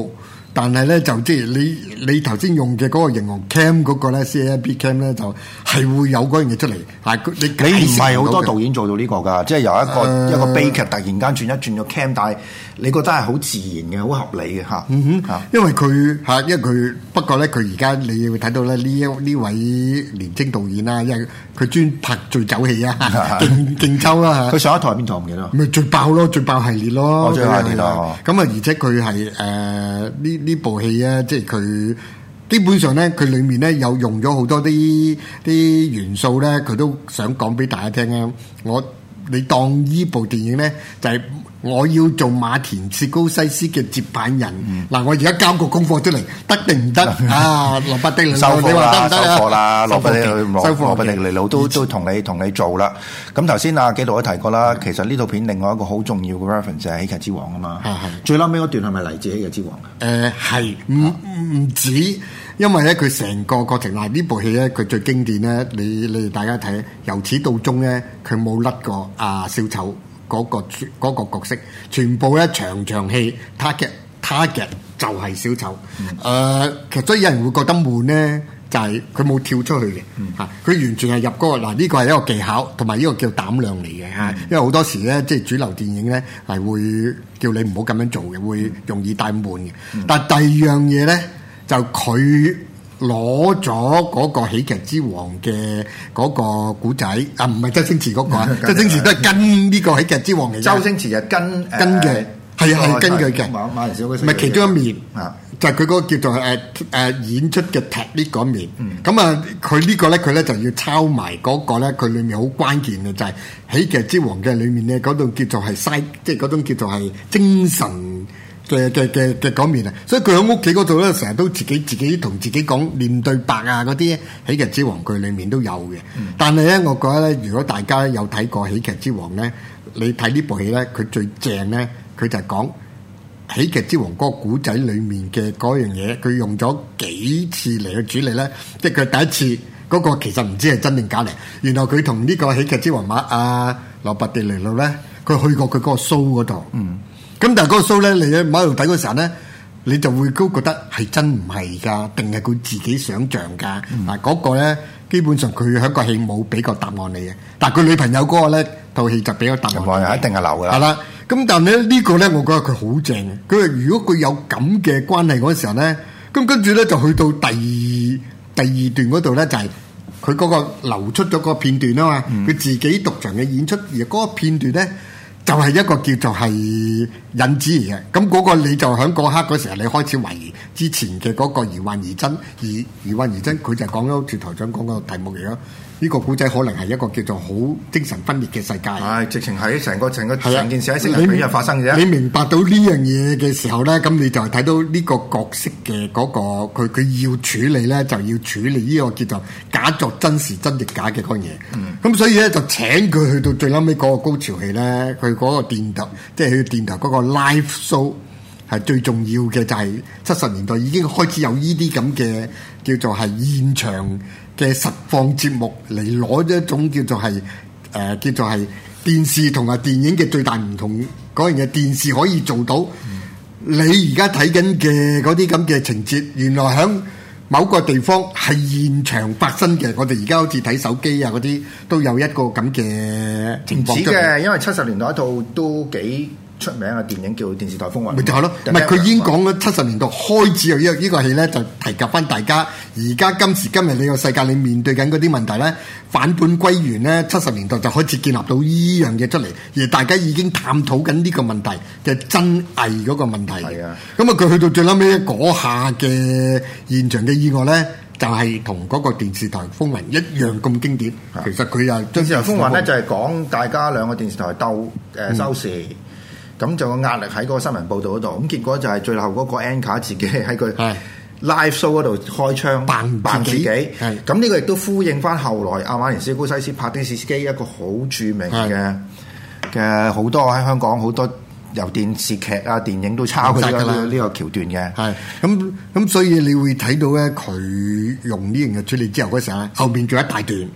但係咧就即係你你頭先用嘅嗰個形容 cam 嗰個咧 C A M P cam 咧就係會有嗰樣嘢出嚟。係你你唔係好多導演做到呢個㗎，即係由一個、呃、一個悲劇突然間轉一轉咗 cam， 但係你覺得係好自然嘅，好合理嘅嚇。 嗯哼，因為佢嚇，因為佢不過咧，佢而家你會睇到咧呢一呢位年青導演啦，因為佢專拍醉酒戲啊，勁勁抽啦嚇。 佢上一台係邊台唔記得？ 咪最爆咯，最爆系列咯， 哦、最爆系列咯。 咁啊，而且佢係誒呢呢部戲啊，即係佢基本上咧，佢裡面咧有用咗好多啲啲元素咧，佢都想講俾大家聽啊。我你當呢部電影咧就係、是。我要做馬田薛高西斯嘅接班人，嗱、嗯、我而家交個功課出嚟，得定唔得啊？羅伯迪尼路收貨啦，收貨啦，羅伯迪羅羅伯迪尼路都都同你同你做啦。咁頭先阿紀陶都提過啦，其實呢套片另外一個好重要嘅 reference 就係《喜劇之王》啊嘛。係係。最撚尾嗰段係咪嚟自《喜劇之王》啊？誒係，唔唔止，因為咧佢成個過程嗱呢部戲咧，佢最經典咧，你你哋大家睇，由始到終咧，佢冇甩過阿小丑。嗰、那個那個角色全部咧場場戲 target target 就係小丑，誒、嗯呃、其實所以有人會覺得悶咧，就係佢冇跳出去嘅嚇，佢、嗯啊、完全係入嗰、那個嗱呢個係一個技巧，同埋呢個叫膽量嚟嘅嚇，因為好多時咧即係主流電影咧係會叫你唔好咁樣做嘅，會容易帶悶嘅。嗯、但係第二樣嘢咧就佢。攞咗嗰個喜劇之王嘅嗰個古仔啊，唔係周星馳嗰、那個，周星馳都係跟呢個喜劇之王嘅。周星馳就跟跟嘅，係啊係跟佢嘅。馬馬小唔係其中一面，啊、就係佢嗰個叫做誒誒、呃、演出嘅踢呢嗰面。咁啊、嗯，佢呢個咧，佢咧就要抄埋嗰個咧，佢裡面好關鍵嘅就係、是、喜劇之王嘅裡面咧，嗰度叫做係嘥，即係嗰種叫做係精神。嘅嘅嘅嘅嗰面啊，所以佢喺屋企嗰度咧，成日都自己自己同自己講念對白啊，嗰啲喜劇之王佢裡面都有嘅。嗯、但係咧，我覺得咧，如果大家有睇過喜劇之王咧，你睇呢部戲咧，佢最正咧，佢就係講喜劇之王嗰個古仔裡面嘅嗰樣嘢，佢用咗幾次嚟去處理咧，即係佢第一次嗰、嗰個其實唔知係真定假嚟，原來佢同呢個喜劇之王馬阿羅拔迪尼路咧，佢去過佢嗰個 show 嗰度。嗯。咁但係嗰個 show 咧，你喺喺度睇嗰時候咧，你就會都覺得係真唔係㗎，定係佢自己想像㗎？嗱、嗯，嗰個咧基本上佢喺個戲冇俾個答案你嘅，但係佢女朋友嗰個咧套戲就俾咗答案。答案一定係流㗎啦。係啦，咁但係咧呢個咧，我覺得佢好正嘅。佢話如果佢有咁嘅關係嗰時候咧，咁跟住咧就去到第二第二段嗰度咧，就係佢嗰個流出咗個片段啊嘛，佢、嗯、自己獨場嘅演出，而嗰個片段咧。就係一個叫做係引子嚟嘅，咁嗰個你就喺嗰刻嗰時候，你開始懷疑之前嘅嗰個疑幻疑真，而疑幻疑真，佢就講咗好似台長講個題目嚟咯。呢、這個古仔可能係一個叫做好精神分裂嘅世界。係、哎，直情係成個成個成件事喺星期日發生嘅啫。你明白到呢樣嘢嘅時候咧，咁你就係睇到呢個角色嘅嗰、那個佢佢要處理咧，就要處理呢個叫做假作真時真亦假嘅嗰樣嘢。咁、嗯、所以咧就請佢去到最撚尾嗰個高潮戲咧，佢嗰個電台即係去電台嗰個 live show 係最重要嘅，就係七十年代已經開始有呢啲咁嘅叫做係現場嘅實況節目嚟攞一種叫做係誒、呃、叫做係電視同埋電影嘅最大唔同嗰樣嘢，電視可以做到、嗯、你而家睇緊嘅嗰啲咁嘅情節，原來喺某個地方係現場發生嘅。我哋而家好似睇手機啊嗰啲都有一個咁嘅情況。唔止嘅，因為七十年代一套都幾出名嘅電影叫《電視台風雲》，咪就係咯，唔係佢已經講咗七十年代開始有呢個呢個戲咧，就提及翻大家而家今時今日你個世界你面對緊嗰啲問題咧，返本歸元咧，七十年代就開始建立到呢樣嘢出嚟，而大家已經探討緊呢個問題嘅真偽嗰個問題。係啊，咁啊佢去到最撚尾嗰下嘅現場嘅意外咧，就係同嗰個電視台風雲一樣咁經典。啊、其實佢又電視台風雲咧就係講大家兩個電視台鬥誒、呃、收視。嗯咁就個壓力喺嗰個新聞報導嗰度，咁結果就係最後嗰個 anchor 自己喺佢 live show 嗰度開槍扮扮自己，咁呢個亦都呼應翻後來阿馬田史高西斯拍的士司機一個好著名嘅嘅好多喺香港好多由電視劇啊電影都抄佢呢個呢個橋段嘅，係咁咁所以你會睇到咧佢用呢樣嘢處理之後嗰時候咧，後邊仲有一大段。嗯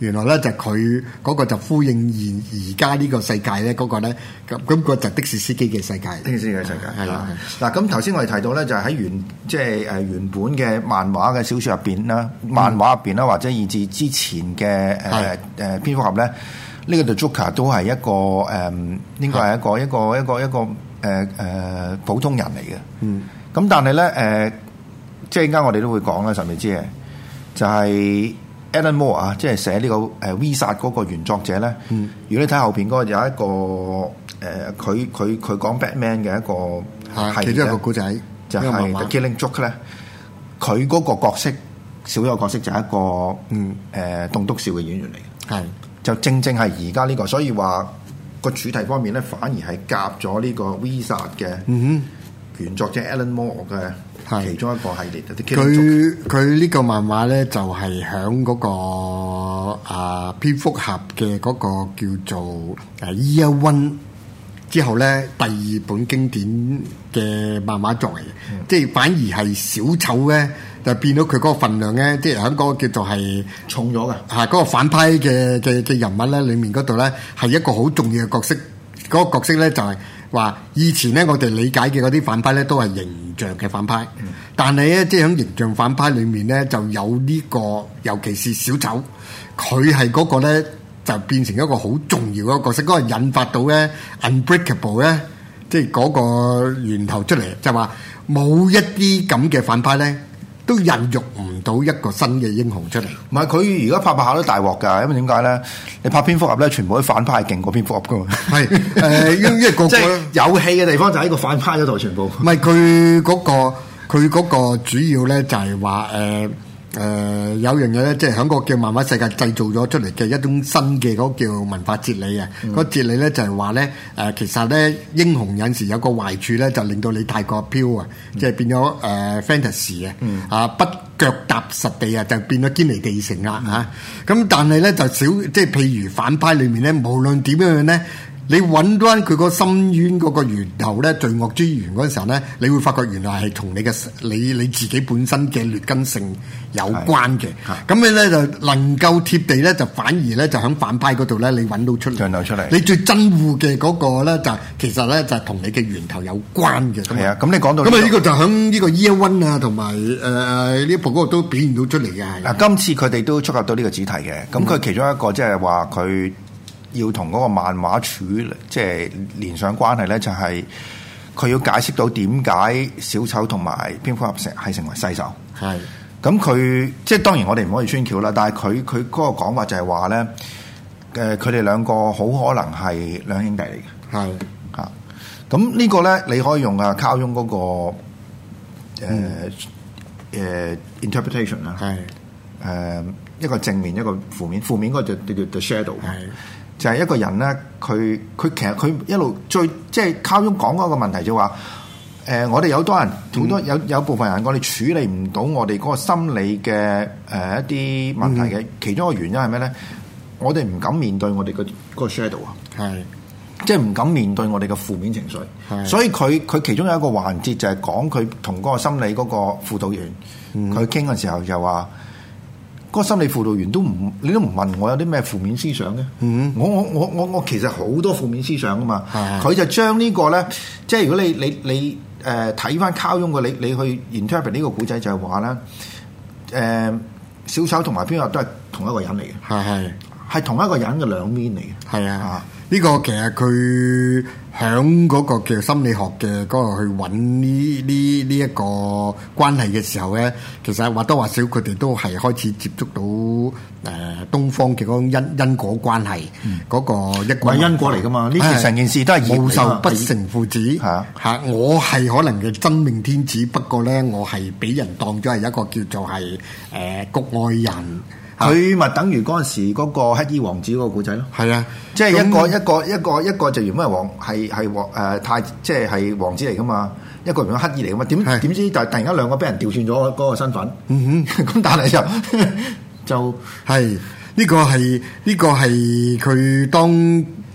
原來咧就佢嗰個就呼應現而家呢個世界咧嗰個咧咁咁個就的士司機嘅世界， 的士司機嘅世界係啦。 嗱咁頭先我哋提到咧就係喺原即係誒原本嘅漫畫嘅小説入邊啦，漫畫入邊啦或者以至之前嘅誒誒蝙蝠俠咧，呢、這個 The Joker 都係一個誒、嗯、應該係一個一個一個一個誒誒、呃呃、普通人嚟嘅。嗯，咁但係咧誒，即係而家我哋都會講啦，甚至知嘅就係、是。Alan Moore 啊，即係寫呢個誒 V 殺嗰個原作者咧。嗯，如果你睇後邊嗰個有一個誒，佢佢佢講 Batman 嘅一個係其中一個故仔， 就係 The Killing Joke 咧。佢嗰個角色，小有角色就係一個嗯誒棟篤笑嘅演員嚟嘅。係，就正正係而家呢個，所以話個主題方面咧，反而係夾咗呢個 V 殺嘅原作者 Alan Moore 嘅。係其中一個系列， 佢佢呢個漫畫咧就係響嗰個啊蝙蝠俠嘅嗰個叫做誒 Year One 之後咧第二本經典嘅漫畫作嚟嘅，嗯、即係反而係小丑咧就變到佢嗰個份量咧，即係喺嗰個叫做係重咗嘅， 係嗰個反派嘅嘅嘅人物咧，裡面嗰度咧係一個好重要嘅角色，嗰、嗰個角色咧就係、是。話以前咧，我哋理解嘅嗰啲反派咧，都係形象嘅反派。嗯、但係咧，即係喺形象反派裏面咧，就有呢、呢個，尤其是小丑，佢係嗰個咧，就變成一個好重要嘅角色，嗰、嗰個引發到咧 Unbreakable 咧，即係嗰個源頭出嚟，就話冇一啲咁嘅反派咧。都孕育唔到一個新嘅英雄出嚟。 唔係佢而家拍拍下都大鑊㗎，因為點解咧？你拍蝙蝠俠咧，全部啲反派係勁過蝙蝠俠㗎嘛。係誒、呃，因為個個有戲嘅地方就喺個反派嗰度，全部。唔係佢嗰個，佢嗰個主要咧就係話誒。誒、呃、有樣嘢咧，即係喺個叫漫畫世界製造咗出嚟嘅一種新嘅嗰個叫文化哲理啊！嗰、嗯、個哲理咧就係話咧誒，其實咧英雄有時有個壞處咧，就令到你太過飄啊，嗯、即係變咗誒、呃、fantasy 啊，嗯、啊不腳踏實地啊，就變咗堅尼地城啦嚇！咁、嗯啊、但係咧就少，即係譬如反派裏面咧，無論點樣樣咧。你揾翻佢個深淵嗰個源頭咧，罪惡之源嗰陣時候咧，你會發覺原來係同你嘅你你自己本身嘅劣根性有關嘅。咁你咧就能夠貼地咧，就反而咧就喺反派嗰度咧，你揾到出嚟。 揾到出嚟。 你最憎惡嘅嗰個咧，就其實咧就係同你嘅源頭有關嘅。 係啊，咁你講到咁啊，呢個就喺呢個 Year One 啊，同埋誒誒呢部嗰個都表現到出嚟嘅。 嗱，今次佢哋都觸及到呢個主題嘅。咁佢其中一個即係話佢。要同嗰個漫畫處即係連上關係咧，就係、是、佢要解釋到點解小丑同埋蝙蝠俠成係成為世仇。係咁佢即係當然我哋唔可以穿橋啦，但係佢佢嗰個講法就係話咧，誒佢哋兩個好可能係兩兄弟嚟嘅。係啊，咁呢個咧你可以用啊卡翁嗰個誒、呃嗯呃、interpretation 啦。係誒、呃、一個正面一個負面，負面嗰個就叫 The Shadow。係。就係一個人咧，佢佢其實佢一路最即係卡翁講嗰個問題就話，誒、呃、我哋有多人好多有有部分人我哋處理唔到我哋嗰個心理嘅誒、呃、一啲問題嘅，嗯、其中一個原因係咩咧？我哋唔敢面對我哋個嗰個 shadow 啊，係即係唔敢面對我哋嘅負面情緒，係所以佢佢其中有一個環節就係講佢同嗰個心理嗰個輔導員佢傾嘅時候就話。嗰個心理輔導員都唔，你都唔問我有啲咩負面思想嘅。嗯，我我我我我其實好多負面思想噶嘛。佢就將呢個咧，即係如果你你你誒睇翻卡翁嘅，你你去 interpret 呢個古仔就係話咧，誒小丑同埋蝙蝠俠都係同一個人嚟嘅。係係係同一個人嘅兩面嚟嘅。係啊， 呢個其實佢響嗰個叫心理學嘅嗰個去揾呢呢呢一個關係嘅時候咧，其實或多或少佢哋都係開始接觸到誒、呃、東方嘅嗰種因因果關係嗰、嗯、個一個係因果嚟噶嘛？呢件成件事都係無仇不成父子嚇嚇，我係可能嘅真命天子，不過咧我係俾人當咗係一個叫做係誒局外人。 佢咪等於嗰陣時嗰個黑衣王子嗰個故仔咯，係啊，即係一個、嗯、一個一個一個就原本係王係係王誒太即係係王子嚟噶嘛，一個原本黑衣嚟噶嘛，點點知但係突然間兩個俾人調轉咗嗰個身份，嗯哼，咁但係就就係呢個係呢個係佢當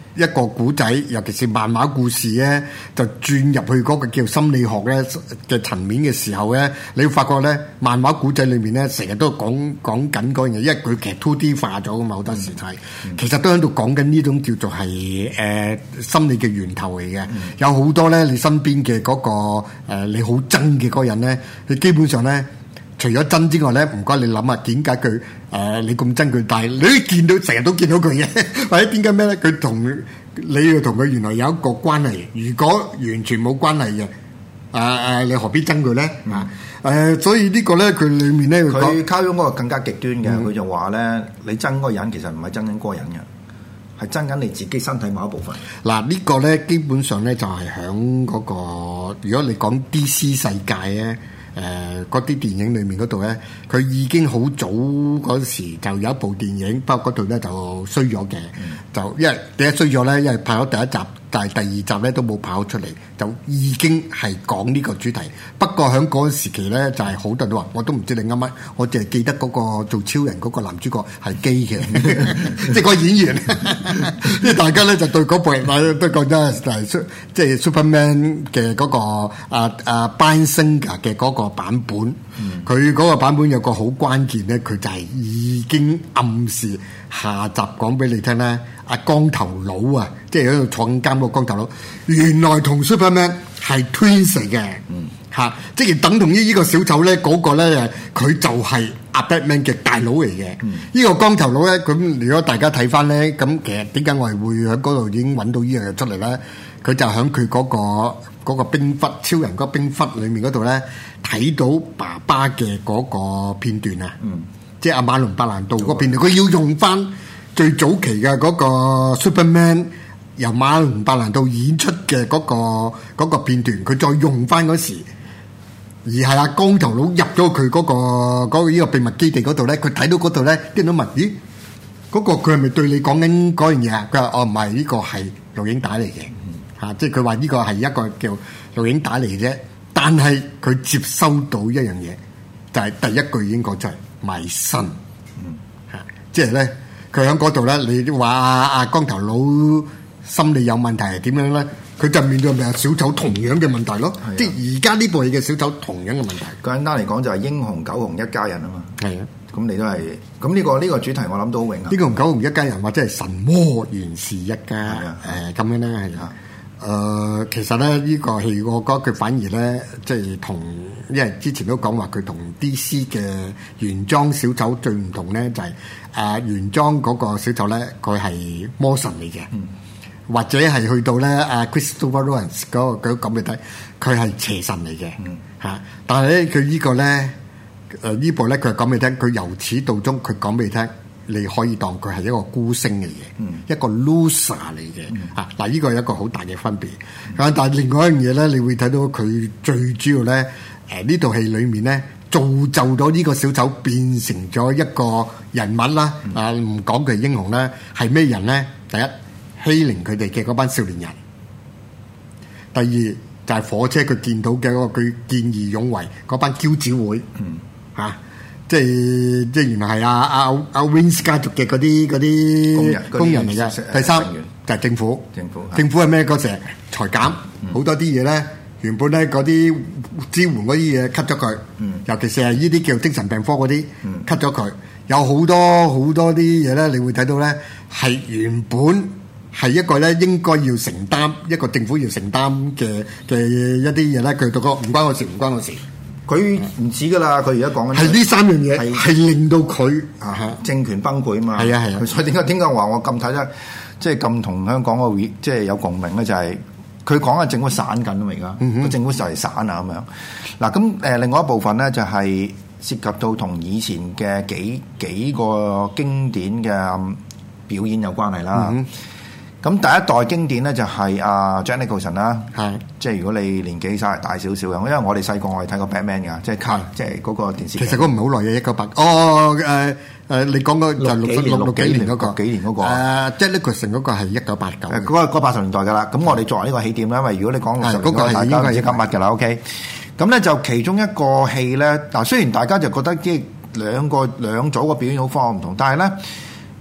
一個古仔，尤其是漫畫故事咧，就轉入去嗰個叫心理學咧嘅層面嘅時候咧，你會發覺咧，漫畫古仔裏面咧，成日都講講緊嗰樣嘢，因為佢其實 two D 化咗噶嘛，好多時睇，嗯、其實都喺度講緊呢種叫做係誒、呃、心理嘅源頭嚟嘅。嗯、有好多咧，你身邊嘅嗰、嗰個、呃、你好憎嘅嗰個人咧，你基本上咧。除咗真之外咧，唔該你諗下點解佢誒你咁憎佢，但係你見到成日都見到佢嘅，或者點解咩咧？佢同你要同佢原來有一個關係。如果完全冇關係嘅，啊啊你何必憎佢咧？啊誒、呃，所以個呢個咧佢裡面咧， 佢溝咗嗰個更加極端嘅，佢、嗯、就話咧，你憎嗰個人其實唔係憎緊嗰個人嘅，係憎緊你自己身體某一部分。嗱、 這個、呢個咧基本上咧就係響嗰個，如果你講 D C 世界咧。誒嗰啲電影裏面嗰度咧，佢已經好早嗰時就有一部電影，不過嗰度咧就衰咗嘅，嗯、就因為點解衰咗咧？因為拍咗第一集，但係第二集咧都冇跑出嚟，就已經係講呢個主題。不過喺嗰個時期咧，就係、是、好多人都話，我都唔知你啱乜，我淨係記得嗰個做超人嗰個男主角係基嘅，即係個演員。即係大家咧就對嗰部都覺得係即係 Superman 嘅嗰、那個啊啊 Bryan Singer 嘅嗰個版本。佢嗰、嗯、個版本有個好關鍵咧，佢就係已經暗示下集講俾你聽咧。阿光頭佬啊，即係喺度坐緊監嗰個光頭佬，原來同 Superman 係 twins 嚟嘅，嗯嚇，即係等同於呢個小丑咧，嗰、那個咧佢就係阿 Batman 嘅大佬嚟嘅。呢、嗯、個光頭佬咧，咁如果大家睇翻咧，咁其實點解我係會喺嗰度已經揾到呢樣嘢出嚟咧？佢就喺佢嗰個嗰個冰窟超人嗰個冰窟裏面嗰度咧，睇到爸爸嘅嗰個片段啊，嗯、即係阿馬龍白蘭度嗰個片段，佢要用翻。最早期嘅嗰個 Superman 由馬龍白蘭度演出嘅嗰、嗰個嗰個片段，佢再用翻嗰時，而係阿光頭佬入咗佢嗰個嗰呢個秘密基地嗰度咧，佢睇到嗰度咧，啲人都問：咦，嗰、嗰個佢係咪對你講緊嗰樣嘢啊？佢話：哦，唔係，呢個係錄影帶嚟嘅，嚇、嗯，即係佢話呢個係一個叫錄影帶嚟嘅啫。但係佢接收到一樣嘢，就係、是、第一句已經講出嚟埋身，嚇，即係咧。佢喺嗰度咧，你話阿阿光頭佬心理有問題係點樣咧？佢就面對咪小丑同樣嘅問題咯，的即係而家呢部戲嘅小丑同樣嘅問題。簡單嚟講就係英雄九雄一家人啊嘛。係啊的，咁你都係咁呢個呢、呢個主題我諗都好榮幸。英雄九雄一家人或者係神魔原是一家，誒咁的、呃、樣咧係啊。誒、呃，其實咧呢、這個戲，我覺得佢反而咧，即係同，因為之前都講話佢同 D C 嘅原裝小丑最唔同咧，就係、是、誒、呃、原裝嗰個小丑咧，佢係魔神嚟嘅，嗯、或者係去到咧阿 Christopher Nolan 嗰個佢講俾你睇，佢係邪神嚟嘅，嚇、嗯啊。但係咧佢呢個咧，誒、呃、呢部咧佢係講俾你聽，佢由始到終佢講俾你聽。你可以當佢係一個孤星嚟嘅，嗯、一個 loser 嚟嘅，嗯、啊嗱，呢個有一個好大嘅分別。嗯、但係另外一樣嘢咧，你會睇到佢最主要咧，誒呢套戲裏面咧，造就咗呢個小丑變成咗一個人物啦。嗯、啊，唔講佢英雄咧，係咩人咧？第一，欺凌佢哋嘅嗰班少年人；第二就係、是、火車佢見到嘅嗰個佢見義勇為嗰班驕子會，嗯、啊。即係即係原來係阿阿阿 Wayne 家族嘅嗰啲嗰啲工人工人嚟嘅。第三就係政府，政府政府係咩？嗰時裁減好、嗯、多啲嘢咧，原本咧嗰啲支援嗰啲嘢 cut 咗佢，嗯、尤其是係呢啲叫精神病科嗰啲 cut 咗佢，有好多好多啲嘢咧，你會睇到咧係原本係一個咧應該要承擔一個政府要承擔嘅嘅一啲嘢咧，佢就講唔關我事，唔關我事。佢唔止噶啦，佢而家講緊係呢三樣嘢，係令到佢啊政權崩潰啊嘛。係啊係啊，所以點解點解話我咁睇得即係咁同香港個即係有共鳴咧？就係佢講嘅政府散緊啊嘛，而家個政府就係散啊咁樣。嗱咁誒，另外一部分咧就係涉及到同以前嘅幾幾個經典嘅表演有關係啦。嗯咁第一代經典咧就係阿 Jack Nicholson 啦，係即係如果你年紀稍微大少少嘅，因為我哋細個我哋睇過 Batman 嘅，即係卡，即係嗰個電視。其實嗰個唔係好耐嘅，一九八哦誒誒，你講個就六六六幾年嗰個，幾年嗰個誒 Jack Nicholson 嗰個係一九八九，嗰個嗰八十年代㗎啦。咁我哋作為呢個起點咧，因為如果你講六十年代，大家唔知今日㗎啦。OK，咁咧就其中一個戲咧，嗱雖然大家就覺得即係兩個兩組嘅表演好方向唔同，但係咧。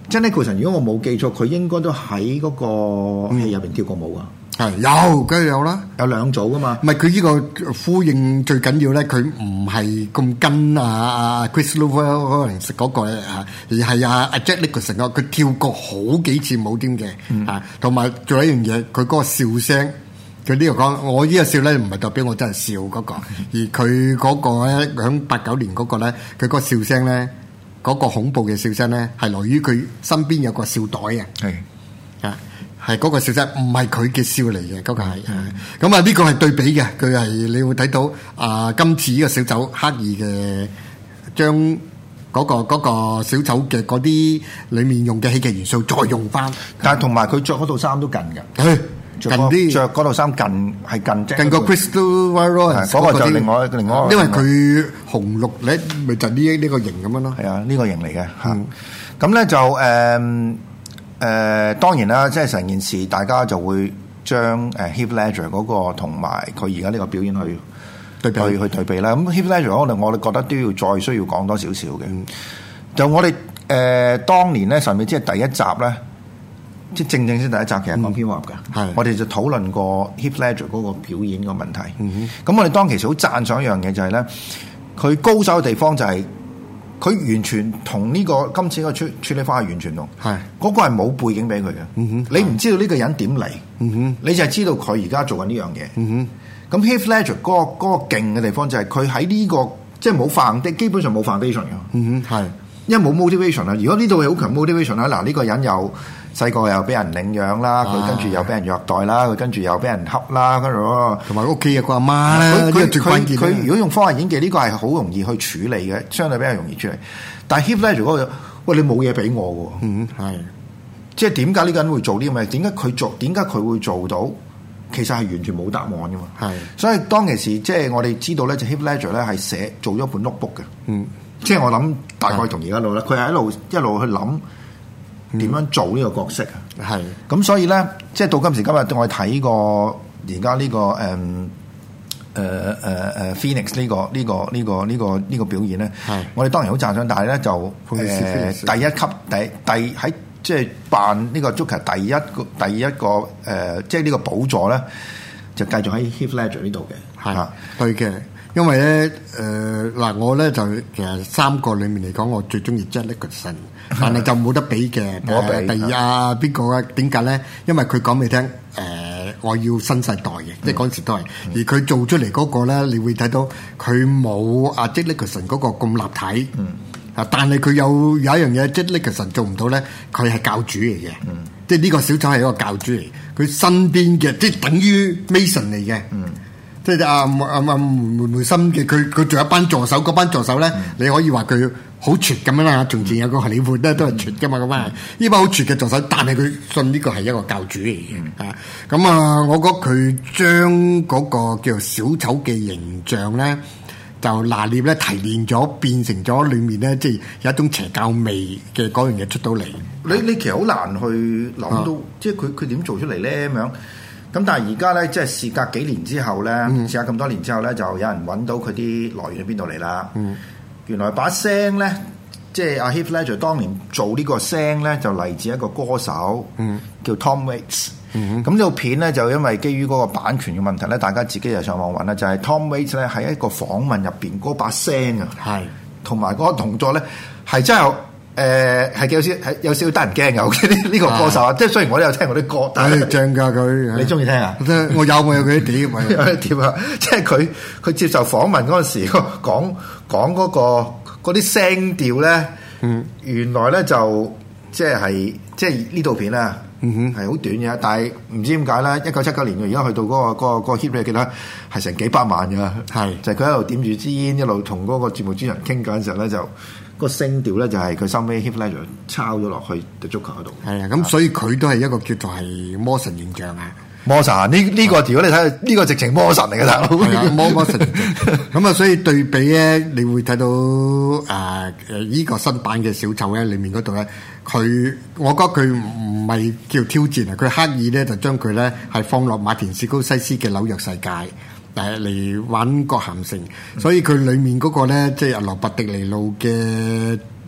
Jack Nicholson 如果我冇記錯，佢應該都喺嗰個戲入邊跳過舞啊。 係有，梗係有啦， 有兩組噶嘛。 唔係佢呢個呼應最緊要咧，佢唔係咁跟啊啊 Chris Nolan 可能食嗰個啊，而係啊啊 Jack Nicholson 佢跳過好幾次舞添嘅，啊，同埋仲有一樣嘢，佢嗰個笑聲，佢呢個講，我呢個笑咧唔係代表我真係笑嗰個，而佢嗰個咧響八九年嗰個咧，佢嗰個笑聲咧，嗰個恐怖嘅笑聲咧，係來於佢身邊有個笑袋嘅，係啊。係嗰個笑聲，唔係佢嘅笑嚟嘅，嗰、嗰個係。咁啊，呢個係對比嘅，佢係你會睇到啊，今次呢個小丑刻意嘅將嗰個嗰個小丑嘅嗰啲裡面用嘅戲劇元素再用翻。 但係同埋佢着嗰套衫都近嘅， 近啲着嗰套衫近係近啫。 近個 Crystal Rose 嗰個就另外另外， 因為佢紅綠咧，咪就呢呢個型咁樣咯。 係啊，呢、呢個型嚟嘅嚇。咁咧、嗯、就誒。嗯誒、呃、當然啦，即係成件事，大家就會將誒 Heath Ledger 嗰個同埋佢而家呢個表演去對比去去對比啦。咁 Heath Ledger 我哋我哋覺得都要再需要講多少少嘅。嗯、就我哋誒、呃、當年咧，上面即係第一集咧，即係正正先第一集，其實講蝙蝠俠嘅。係我哋就討論過 Heath Ledger 嗰個表演個問題。咁、嗯、我哋當其時好讚賞一樣嘢就係咧，佢高手嘅地方就係、是。佢完全同呢、這個今次個處處理方係完全同，係嗰個係冇背景俾佢嘅。嗯、你唔知道呢個人點嚟，嗯、你就係知道佢而家做緊呢樣嘢。咁、嗯、Heath Ledger 嗰、那個嗰、那個勁嘅地方就係佢喺呢個即係冇 foundation，基本上冇 foundation 嘅。嗯哼，係因為冇 motivation 啊。如果呢度係好強 motivation 啦，嗱呢個人又細個又俾人領養啦，佢、啊、跟住又俾人虐待啦，佢跟住又俾人恰啦，跟住同埋屋企有個阿媽咧，佢佢佢如果用科幻演技，呢、這個係好容易去處理嘅，相對比較容易處理。但係 Heath Ledger 嗰個，喂你冇嘢俾我嘅，嗯係，即係點解呢個人會做呢啲嘢？點解佢做？點解佢會做到？其實係完全冇答案嘅嘛。係，所以當其時即係我哋知道咧，就 Heath Ledger 咧係寫做咗本 notebook 嘅，嗯，即係我諗大概同而家路咧，佢係一路一路去諗。點樣做呢個角色啊？係咁，所以咧，即係到今時今日，我哋睇過而家呢個誒誒誒誒 Phoenix 呢個呢個呢個呢個呢個表演咧，係我哋當然好讚賞，但係咧就誒第一級第第喺即係扮呢個 Joker 第一個第一個誒，即係呢個寶座咧，就繼續喺 Heath Ledger 呢度嘅，係對嘅。因為咧，誒嗱，我咧就其實三個裡面嚟講，我最中意 Jack Nicholson，但係就冇得比嘅。冇得比。第二啊，邊個啊？點解咧？因為佢講俾你聽，誒，我要新世代嘅，即係嗰陣時都係。而佢做出嚟嗰個咧，你會睇到佢冇阿 Jack Nicholson 嗰個咁立體。嗯。啊，但係佢有有一樣嘢 Jack Nicholson 做唔到咧，佢係教主嚟嘅。嗯。即係呢個小丑係一個教主嚟，佢身邊嘅即係等於 Mason 嚟嘅。嗯。即係阿阿阿梅梅森嘅，佢佢仲有一班助手，嗰班助手咧，嗯、你可以話佢好絕咁樣啦。從前有個荷里活咧都係絕噶嘛，咁啊呢班好絕嘅助手，但係佢信呢個係一個教主嚟嘅、嗯、啊。咁啊，我覺得佢將嗰個叫做小丑嘅形象咧，就拿捏咧提煉咗，變成咗裡面咧，即係有一種邪教味嘅嗰樣嘢出到嚟。 你你其實好難去諗到，啊、即係佢佢點做出嚟咧咁樣。咁但係而家咧，即係事隔幾年之後咧，嗯、事隔咁多年之後咧，就有人揾到佢啲來源喺邊度嚟啦。嗯、原來把聲咧，即係阿 Heath Ledger 當年做呢個聲咧，就嚟自一個歌手，嗯、叫 Tom Waits。咁呢套片咧，就因為基於嗰個版權嘅問題咧，大家自己就上網揾啦。就係、是、Tom Waits 咧喺一個訪問入邊嗰把聲啊，係同埋嗰個動作咧，係真係。誒係幾有少係有少少得人驚嘅，我記得呢個歌手啊，即係雖然我都有聽過啲歌，但係正㗎佢。你中意聽啊？ 我有我有佢啲碟，有啲碟啊！即係佢佢接受訪問嗰陣時，講講嗰個嗰啲聲調咧，嗯，原來咧就即係係即係呢套片啊，嗯哼，係好短嘅，但係唔知點解咧？一九七九年嘅而家去到嗰個嗰個嗰個 hit rate 記得係成幾百萬㗎，係就係佢喺度點住支煙，一路同嗰個節目主持人傾偈嘅時候咧就。個聲調咧就係佢收尾 Heath Ledger 抄咗落去 The Joker 嗰度。係啊，咁所以佢都係一個叫做係魔神形象啊！魔神呢呢個如果你睇呢個直情魔神嚟嘅大佬，魔魔神。咁啊，所以對比咧，你會睇到誒誒依個新版嘅小丑咧，裡面嗰度咧，佢我覺得佢唔係叫挑戰啊，佢刻意咧就將佢咧係放落馬田史高西斯嘅紐約世界。誒嚟玩葛咸城，所以佢裡面嗰個咧，即係羅伯迪尼路嘅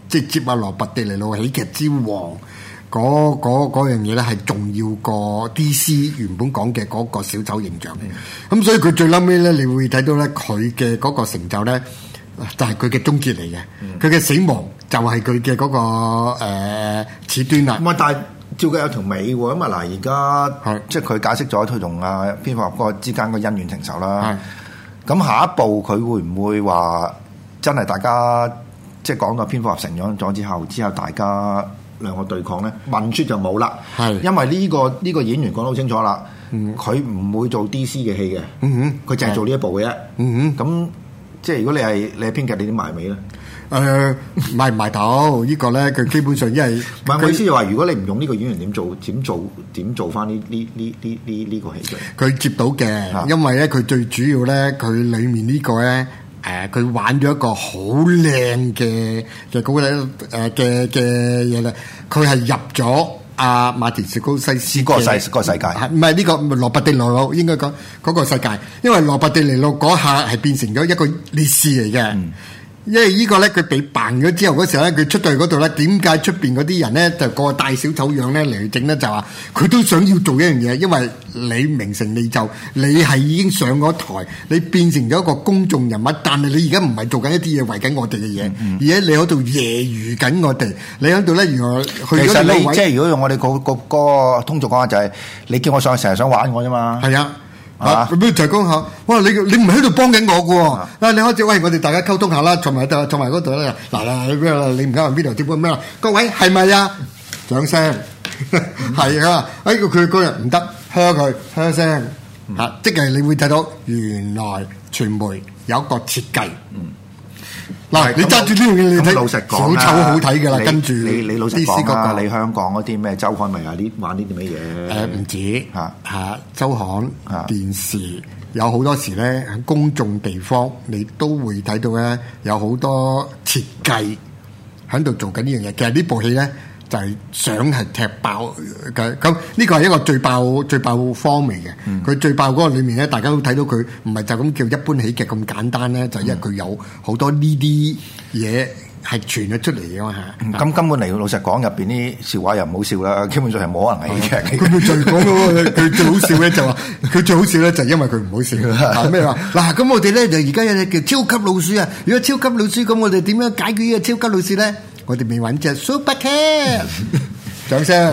即係接阿羅拔迪尼路喜劇之王嗰嗰嗰樣嘢咧，係重要過 D C 原本講嘅嗰個小丑形象嘅。咁、嗯、所以佢最撚尾咧，你會睇到咧佢嘅嗰個成就咧，就係佢嘅終結嚟嘅。佢嘅、嗯、死亡就係佢嘅嗰個誒始端啦。 咁啊，但係照計有條尾喎。咁啊嗱，而家即係佢解釋咗佢同阿蝙蝠俠嗰個之間嘅恩怨情仇啦。咁下一步佢會唔會話真係大家即係講到蝙蝠俠成長咗之後，之後大家兩個對抗咧？文書就冇啦，係因為呢、呢個呢、呢個演員講得好清楚啦，佢唔、嗯、會做 D C 嘅戲嘅，佢淨係做呢一部嘅啫。咁、嗯、哼即係如果你係你係編劇，你點埋尾咧？ 誒、呃、埋唔埋到呢個咧？佢基本上因為唔係我意思就話，如果你唔用呢個演員點做點做點做翻呢呢呢呢呢呢個戲嘅？佢接到嘅，啊、因為咧佢最主要咧，佢裡面個呢個咧誒，佢、呃、玩咗一個好靚嘅嘅嗰個誒嘅嘅嘢咧，佢係入咗阿馬田士高西斯個世個世界， 唔係呢個羅拔迪尼路應該講嗰個世界，因為羅拔迪尼路嗰下係變成咗一個烈士嚟嘅。嗯，因為呢個咧，佢被扮咗之後嗰時候咧，佢出到去嗰度咧，點解出邊嗰啲人咧就個大小丑樣咧嚟整咧？就話佢都想要做一樣嘢，因為你名成利就，你係已經上咗台，你變成咗一個公眾人物，但係你而家唔係做緊一啲嘢為緊我哋嘅嘢，嗯、而且你喺度揶揄緊我哋，你喺度咧原來去咗其實你即係如果用我哋個個個通俗講話就係、是，你叫我上去成日想玩我啫嘛。係啊。啊！咁就講下，哇！你你唔係喺度幫緊我嘅喎，啊！你開始喂，我哋大家溝通下啦，坐埋度，坐埋嗰度啦。嗱嗱，你咩啦？你唔啱邊度接邊咩啦？各位係咪啊？掌聲係啊！哎，佢嗰日唔得，噓佢噓聲嚇，即係你會睇到原來傳媒有一個設計。嗱，你揸住呢樣嘢，你睇老實講小丑好睇㗎啦。跟住你你老實講啊，你香港嗰啲咩週刊咪係呢玩呢啲咩嘢？ 誒唔止嚇嚇週刊、電視有好多時咧喺公眾地方，你都會睇到咧有好多設計喺度做緊呢樣嘢。其實呢部戲咧就係想係踢爆嘅，咁呢個係一個最爆最爆方嚟嘅。佢、嗯、最爆嗰個裡面咧，大家都睇到佢唔係就咁叫一般喜劇咁簡單咧，就係、因為佢有好多呢啲嘢係傳咗出嚟嘅嘛嚇。咁、 嗯、根本嚟老實講，入邊啲笑話又唔好笑啦，基本上係冇可能係喜劇。 佢咪最講嗰佢最好笑咧就話，佢最好笑咧就係因為佢唔好笑。咩話嗱？咁我哋咧就而家有隻叫超級老鼠啊！如果超級老鼠咁，我哋點樣解決呢個超級老鼠咧？我哋未揾隻 Super Cat，掌聲，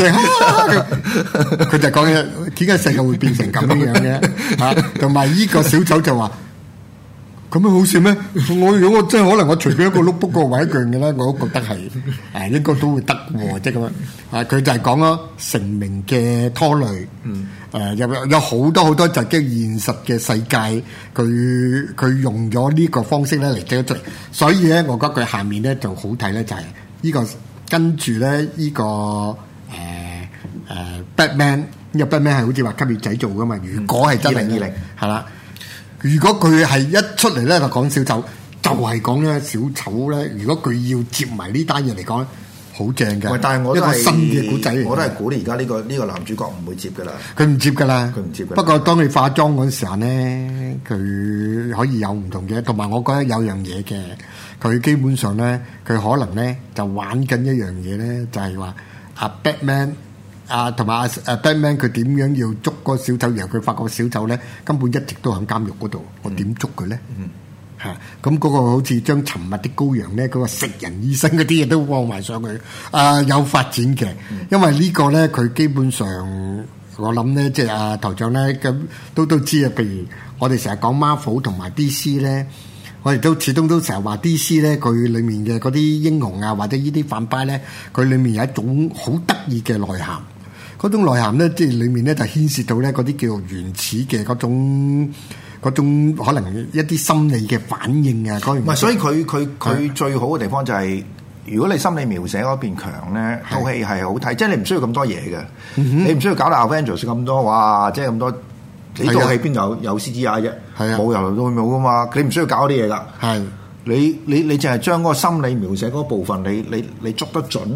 佢就講嘅點解世界會變成咁樣嘅嚇，同埋依個小丑就話：咁樣好笑咩？我如果我真係可能我隨便一個碌 book 個位一樣嘅咧，我都覺得係誒應該都會得喎，即係咁樣啊！佢就係講咗成名嘅拖累，誒有有好多好多就係現實嘅世界，佢佢用咗呢個方式咧嚟整出嚟，所以咧我覺得佢下面咧就好睇咧，就係呢個跟住咧呢個誒誒 Batman，因為 Batman 係好似話吸血仔做噶嘛，如果係真係二零二零係啦。如果佢係一出嚟咧就講小丑，就係講咧小丑咧。如果佢要接埋呢單嘢嚟講咧，好正嘅。 但係我都係一個新嘅古仔嚟。 我都係估你而家呢個呢、呢個男主角唔會接噶啦。 佢唔接噶啦， 佢唔接。 不過當你化妝嗰陣時候咧，佢可以有唔同嘅。同埋我覺得有樣嘢嘅，佢基本上咧，佢可能咧就玩緊一樣嘢咧，就係話阿 Batman。啊，同埋阿阿 Batman 佢點樣要捉個小丑？然後佢發覺小丑咧根本一直都喺監獄嗰度，我點捉佢咧？嚇、嗯！咁嗰、啊、個好似將沉默的羔羊咧，嗰、嗰個食人醫生嗰啲嘢都放埋上去。啊，有發展嘅，嗯、因為個呢個咧佢基本上我諗咧，即係阿頭長咧咁都都知啊。譬如我哋成日講 Marvel 同埋 D C 咧，我哋都始終都成日話 D C 咧，佢裡面嘅嗰啲英雄啊，或者呢啲反派咧，佢裡面有一種好得意嘅內涵。嗰種內涵咧，即係裡面咧就牽涉到咧嗰啲叫做原始嘅嗰種嗰種可能一啲心理嘅反應啊，嗰樣。唔係，所以佢佢佢最好嘅地方就係、是，如果你心理描寫嗰邊強咧，套戲係好睇，即係你唔需要咁多嘢嘅，嗯、你唔需要搞到 Avengers 咁多，哇！即係咁多，你套戲邊有有 C G I 啫？係啊，冇由頭到尾冇噶嘛，你唔需要搞啲嘢噶。係，你你你淨係將嗰個心理描寫嗰部分，你你你捉得準。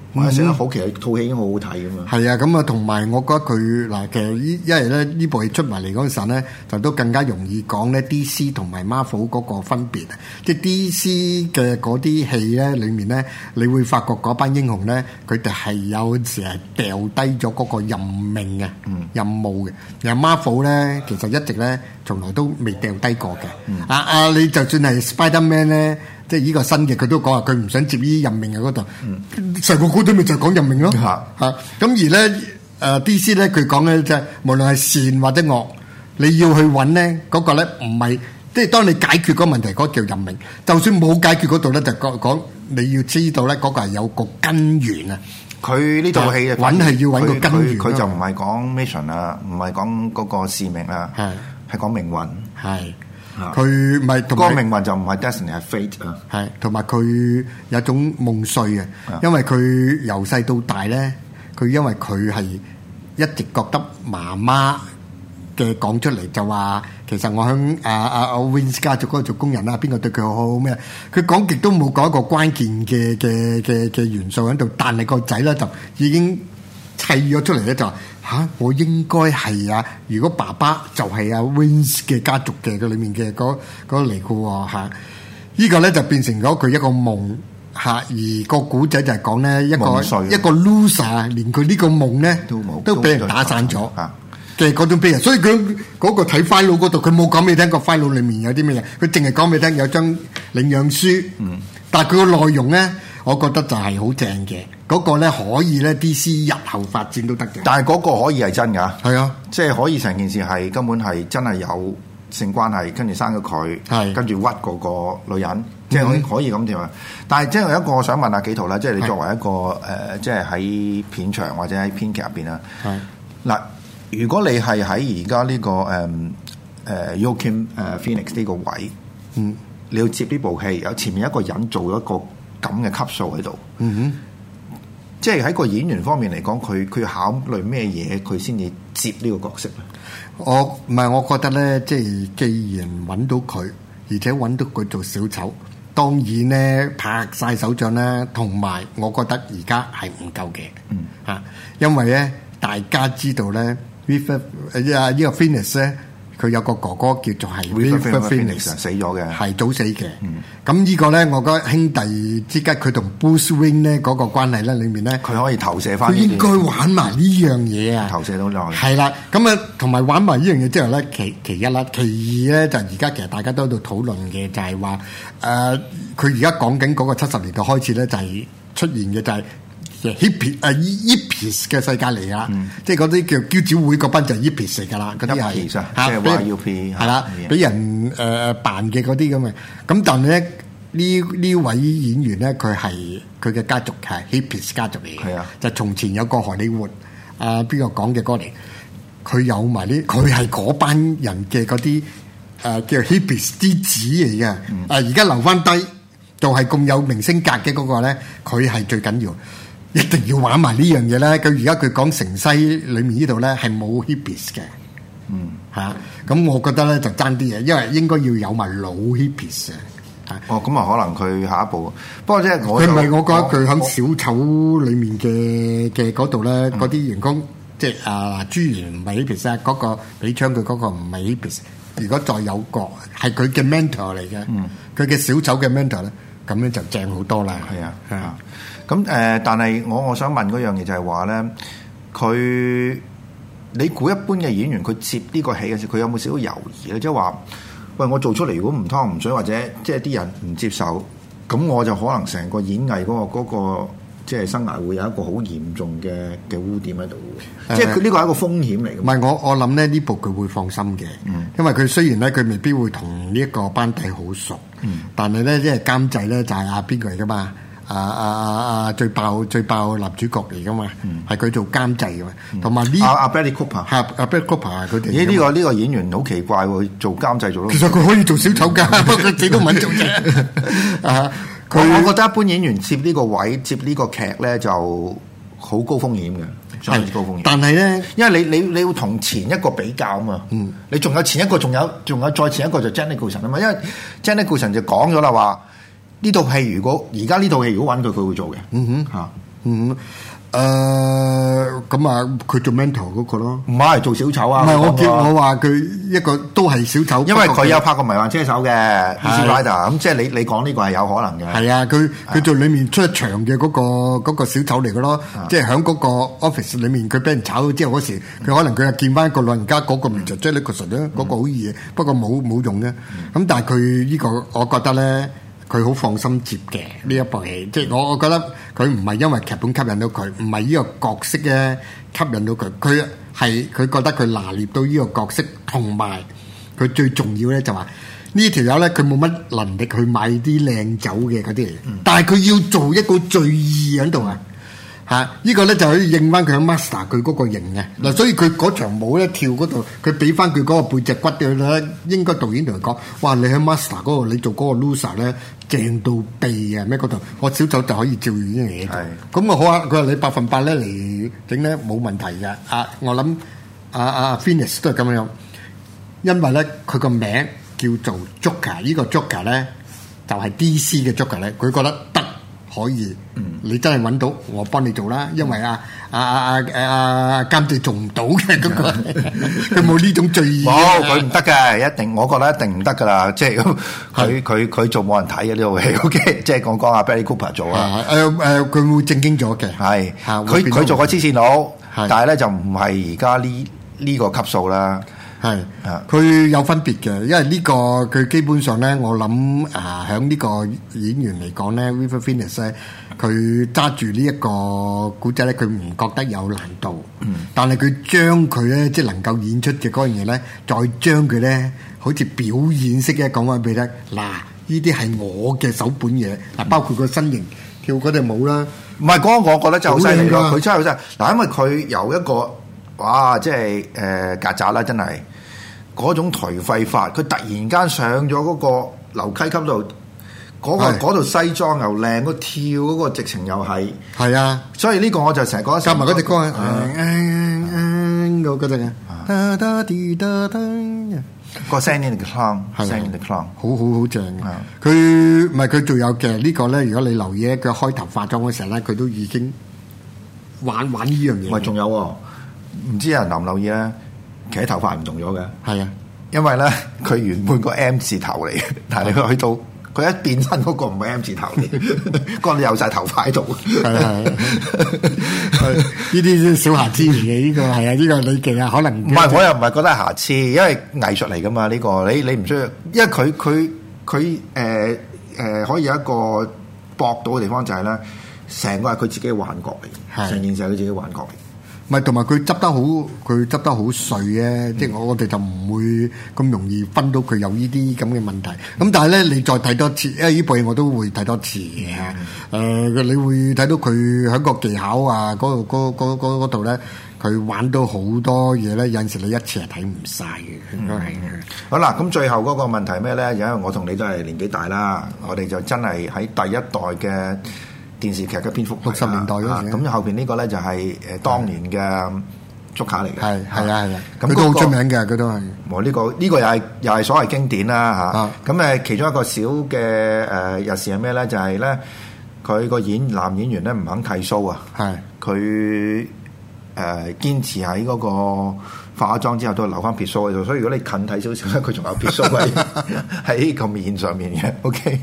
或者寫得好，其實套戲已經好好睇㗎嘛。 係啊，咁啊，同埋我覺得佢嗱，其實呢，因為咧呢部戲出埋嚟嗰陣時咧，就都更加容易講咧 D C 同埋 Marvel 嗰個分別。即係 D C 嘅嗰啲戲咧，裡面咧，你會發覺嗰班英雄咧，佢哋係有時係掉低咗嗰個任命嘅、嗯、任務嘅。而 Marvel 咧，其實一直咧，從來都未掉低過嘅。嗯、啊啊，你就算係 Spider-Man 咧。即係呢個新嘅，佢都講話佢唔想接呢啲任命嘅嗰度，成、嗯、個古仔咪就講任命咯嚇。咁、嗯啊、而咧誒、呃、D C 咧佢講咧即係無論係善或者惡，你要去揾咧嗰個咧唔係即係當你解決嗰個問題嗰、嗰個、叫任命，就算冇解決嗰度咧就講講你要知道咧嗰、嗰個係有個根源啊。 佢呢套戲揾係要揾個根源， 佢就唔係講 mission 啊，唔係講嗰個使命啊，係係講命運係。佢唔係同個命運就唔係 destiny 係 fate 啊， 係同埋佢有種夢碎啊，因為佢由細到大咧，佢因為佢係一直覺得媽媽嘅講出嚟就話，其實我喺阿阿阿 Wayne 家族嗰度做工人啊，邊個對佢好好咩？佢講極都冇講一個關鍵嘅嘅嘅嘅元素喺度，但係個仔咧就已經砌咗出嚟咧就。嚇、啊！我應該係啊！如果爸爸就係阿 Wayne 嘅家族嘅佢裏面嘅嗰嗰嚟嘅喎嚇，依個咧就變成咗佢一個夢嚇、啊，而個古仔就係講咧一個一個 loser， 連佢呢個夢咧都冇都俾人打散咗嘅嗰種悲劇。所以佢嗰個睇 file 嗰度，佢冇講俾你聽個 file 裡面有啲咩嘢，佢淨係講俾你聽有張領養書。嗯，但係佢個內容咧，我覺得就係好正嘅。嗰個咧可以咧 D C 日後發展都得嘅，但係嗰個可以係真㗎，係啊，即係可以成件事係根本係真係有性關係，跟住生咗佢，跟住屈嗰個女人，嗯、即係可以可以咁條啊！但係即係有一個我想問下紀陶啦，即係你作為一個誒、呃，即係喺片場或者喺編劇入邊啦，嗱，如果你係喺而家呢個誒誒 Joaquin 誒 Phoenix 呢個位，嗯，你要接呢部戲，有前面一個人做一個咁嘅級數喺度，嗯哼。即係喺個演員方面嚟講，佢佢考慮咩嘢，佢先至接呢個角色咧？我唔係，我覺得咧，即係既然揾到佢，而且揾到佢做小丑，當然咧拍晒手掌啦。同埋，我覺得而家係唔夠嘅，嗯嚇，因為咧大家知道咧 ，River 啊呢個 Phoenix 咧。佢有個哥哥叫做係 River Phoenix 死咗嘅，係早死嘅。咁、嗯、呢個咧，我覺得兄弟之間佢同 Bruce Wayne 咧嗰個關係咧，裡面咧，佢可以投射翻。佢應該玩埋呢樣嘢啊！投射到落去。係啦，咁啊，同埋玩埋呢樣嘢之後咧，其其一啦，其二咧就而家其實大家都喺度討論嘅就係話，誒，佢而家講緊嗰個七十年代開始咧，就係出現嘅就係、是。hippie 啊 hippies 嘅世界嚟啦，嗯、即係嗰啲叫嬌子會嗰班就 hippies 嚟㗎啦，嗰啲係即係話要片係啦，俾人誒、呃、扮嘅嗰啲咁嘅。咁但係咧呢呢位演員咧，佢係佢嘅家族係 hippies 家族嚟嘅，啊、就從前有個荷里活啊邊個講嘅歌嚟，佢有埋呢，佢係嗰班人嘅嗰啲誒叫 hippies 之子嚟嘅。嗯、啊而家留翻低，就係咁有明星格嘅嗰個咧，佢係最緊要。一定要玩埋呢樣嘢咧！佢而家佢講城西裏面呢度咧係冇 hippies 嘅，嗯嚇，咁、啊、我覺得咧就爭啲嘢，因為應該要有埋老 hippies 啊！哦，咁啊可能佢下一步，不過即係我佢唔係我覺得佢喺小丑裏面嘅嘅嗰度咧，嗰啲、嗯、員工即係啊朱元唔係 hippies 啊，嗰個俾槍佢嗰個唔係 hippies。如果再有個係佢嘅 mentor 嚟嘅，佢嘅、嗯、小丑嘅 mentor 咧，咁樣就正好多啦。係啊，係啊。咁誒、呃，但係我我想問嗰樣嘢就係話咧，佢你估一般嘅演員佢接呢個戲嘅時候，佢有冇少少猶豫咧？即係話，喂，我做出嚟如果唔湯唔水，或者即係啲人唔接受，咁我就可能成個演藝嗰、嗰個嗰、嗰個即係生涯會有一個好嚴重嘅嘅污點喺度。呃、即係佢呢個係一個風險嚟嘅。唔係我我諗咧呢部佢會放心嘅，嗯、因為佢雖然咧佢未必會同呢一個班底好熟，嗯、但係咧即係監製咧就係阿邊個嚟噶嘛？啊啊啊啊！最爆最爆男主角嚟噶嘛，係佢、嗯、做監製嘅嘛，同埋呢阿阿 Bradley Cooper 係阿 Bradley Cooper 佢哋。咦？呢個呢個演員好奇怪喎，做監製做到。其實佢可以做小丑㗎，不過佢自己都唔肯做啫。啊！佢我覺得一般演員接呢個位接呢個劇咧就好高風險嘅，係高風險。但係咧，因為你你你要同前一個比較啊嘛，嗯，你仲有前一個，仲有仲有再前一個就 Jack Nicholson 啊嘛，因為 Jack Nicholson就講咗啦話。呢套戲如果而家呢套戲如果揾佢，佢會做嘅。嗯哼嚇， 嗯。誒咁啊，佢做 mentor 嗰個咯， 唔係做小丑啊！ 唔係我叫我話佢一個都係小丑， 因為佢有拍過迷幻車手嘅 Easy Rider，咁即係你你講呢個係有可能嘅。 係啊，佢佢做裡面出一場嘅嗰個嗰個小丑嚟嘅咯，即係喺嗰個 office 裡面佢俾人炒咗之後嗰時，佢可能佢又見翻一個老人家嗰個名就 Jack Nicholson 咧，嗰個好易，不過冇冇用嘅。咁但係佢呢個我覺得咧。佢好放心接嘅呢一部戲，即係我我覺得佢唔係因為劇本吸引到佢，唔係呢個角色咧吸引到佢，佢係佢覺得佢拿捏到呢個角色，同埋佢最重要咧就話呢條友咧佢冇乜能力去買啲靚酒嘅嗰啲嚟，嗯、但係佢要做一個醉意喺度啊！嚇！呢、這個咧就可以應翻佢喺 master 佢嗰個型嘅嗱，所以佢嗰場舞咧跳嗰度，佢俾翻佢嗰個背脊骨嘅咧，應該導演同佢講：哇！你喺 master 嗰度，你做嗰個 loser 咧，正到痹啊！咩嗰度，我小丑就可以照住呢樣嘢做。咁我好啊！佢話你百分百咧嚟整咧冇問題嘅。啊，我諗啊啊 Fiennes 都係咁樣，因為咧佢個名叫做 Joker， 呢個 Joker 咧就係 D C 嘅 Joker 咧，佢覺得得。可以，你真係揾到，我幫你做啦。因為啊啊啊啊啊監製做唔到嘅嗰個，佢冇呢種罪意。冇， 佢唔得嘅，一定，我覺得一定唔得噶啦。即係佢佢佢做冇人睇嘅呢套戲。O K， 即係講講阿 Bradley Cooper 做啊。誒誒， 佢會正經咗嘅。係， 佢佢做過黐線佬，但係咧就唔係而家呢呢個級數啦。 係，佢有分別嘅，因為呢個佢基本上咧，我諗啊，喺呢個演員嚟講咧 River Phoenix 咧，佢揸住呢一個古仔咧，佢唔覺得有難度，嗯、但係佢將佢咧，即係能夠演出嘅嗰樣嘢咧，再將佢咧，好似表演式嘅講翻俾你聽，嗱，呢啲係我嘅手本嘢，嗱，包括個身形跳嗰隻舞啦， 唔係嗰個，我覺得真係好犀利咯，佢真係好犀利，嗱，因為佢有一個。哇！即係誒曱甴啦，真係嗰種頹廢法，佢突然間上咗嗰個樓梯級度，嗰、嗰個度是西裝又靚，個跳嗰個直情又係係啊！所以呢個我就成日覺得，加埋嗰隻歌，嗯嗯嗯嗰嗰隻嘅，噠噠滴噠噠，個 Sing in the Clown，Sing in the Clown， 好好好正嘅。佢唔係佢仲有嘅呢個咧，如果你留意咧，佢開頭化妝嗰時候咧，佢都已經玩玩呢樣嘢。 喂，仲有喎。唔知有人留唔留意咧？其實頭髮唔同咗嘅， 係啊， 因為咧佢原本個 M 字頭嚟嘅，但係佢去到佢一變身嗰個唔係 M 字頭嚟，個有晒頭髮喺度。係啊， 呢啲小瑕疵嚟嘅，呢個係啊，呢個你記啊，可能唔係，我又唔係覺得係瑕疵，因為藝術嚟噶嘛呢個，你你唔需要，因為佢佢佢誒誒可以有一個駁到嘅地方就係咧，成個係佢自己嘅幻覺嚟，成件事係佢自己嘅幻覺嚟。 唔係，同埋佢執得好，佢執得好碎咧，嗯、即係我我哋就唔會咁容易分到佢有呢啲咁嘅問題。咁但係咧，你再睇多次，因為呢部戲我都會睇多次嘅。誒、嗯呃，你會睇到佢喺個技巧啊，嗰度嗰度咧，佢玩到好多嘢咧。有陣時你一次係睇唔晒嘅，應該係。 好啦，咁最後嗰個問題咩咧？因為我同你都係年紀大啦，我哋就真係喺第一代嘅電視劇嘅篇幅， 六十年代嗰陣， 咁後邊呢個咧就係誒當年嘅足卡嚟嘅， 係係啊係啊，咁都好出名嘅，佢都係。 我呢個呢個又係又係所謂經典啦嚇。咁誒其中一個小嘅誒日事係咩咧？就係咧佢個演男演員咧唔肯剃鬚啊，係佢誒堅持喺嗰個化妝之後都留翻撇鬚喺度，所以如果你近睇少少咧，佢仲有撇鬚喺喺個面上面嘅。OK，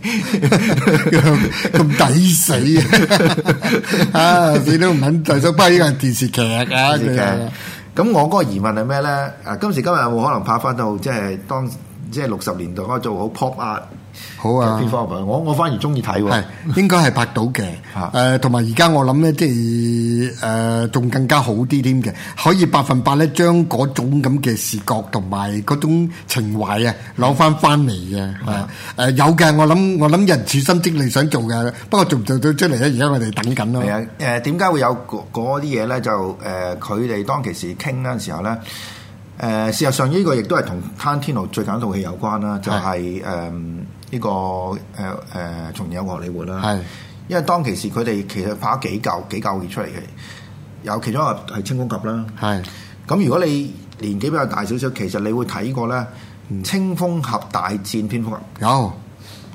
咁抵死啊！啊，你都唔肯剃鬚，不過呢個係電視劇啊。電視劇。咁我嗰個疑問係咩咧？啊，今時今日有冇可能拍翻到即係當即係六十年代嗰做好 pop art？好啊！我我反而中意睇喎， 係應該係拍到嘅。誒，同埋而家我諗咧，即係誒，仲更加好啲添嘅，可以百分百咧將嗰種咁嘅視覺同埋嗰種情懷啊攞翻翻嚟嘅。誒有嘅，我諗我諗人處心積慮想做嘅，不過做唔做到出嚟咧？而家我哋等緊咯。 係啊，誒點解會有嗰啲嘢咧？就誒佢哋當其時傾嗰陣時候咧。誒、呃、事實上呢個亦都係同 Tarantino 最近一套戲有關啦，就係誒呢個誒誒重現有個荷里活啦。係，因為當其時佢哋其實拍咗幾嚿幾嚿嘢出嚟嘅，有其中一個係青蜂俠啦。係，咁如果你年紀比較大少少，其實你會睇過咧《青蜂俠大戰蝙蝠俠》有啊。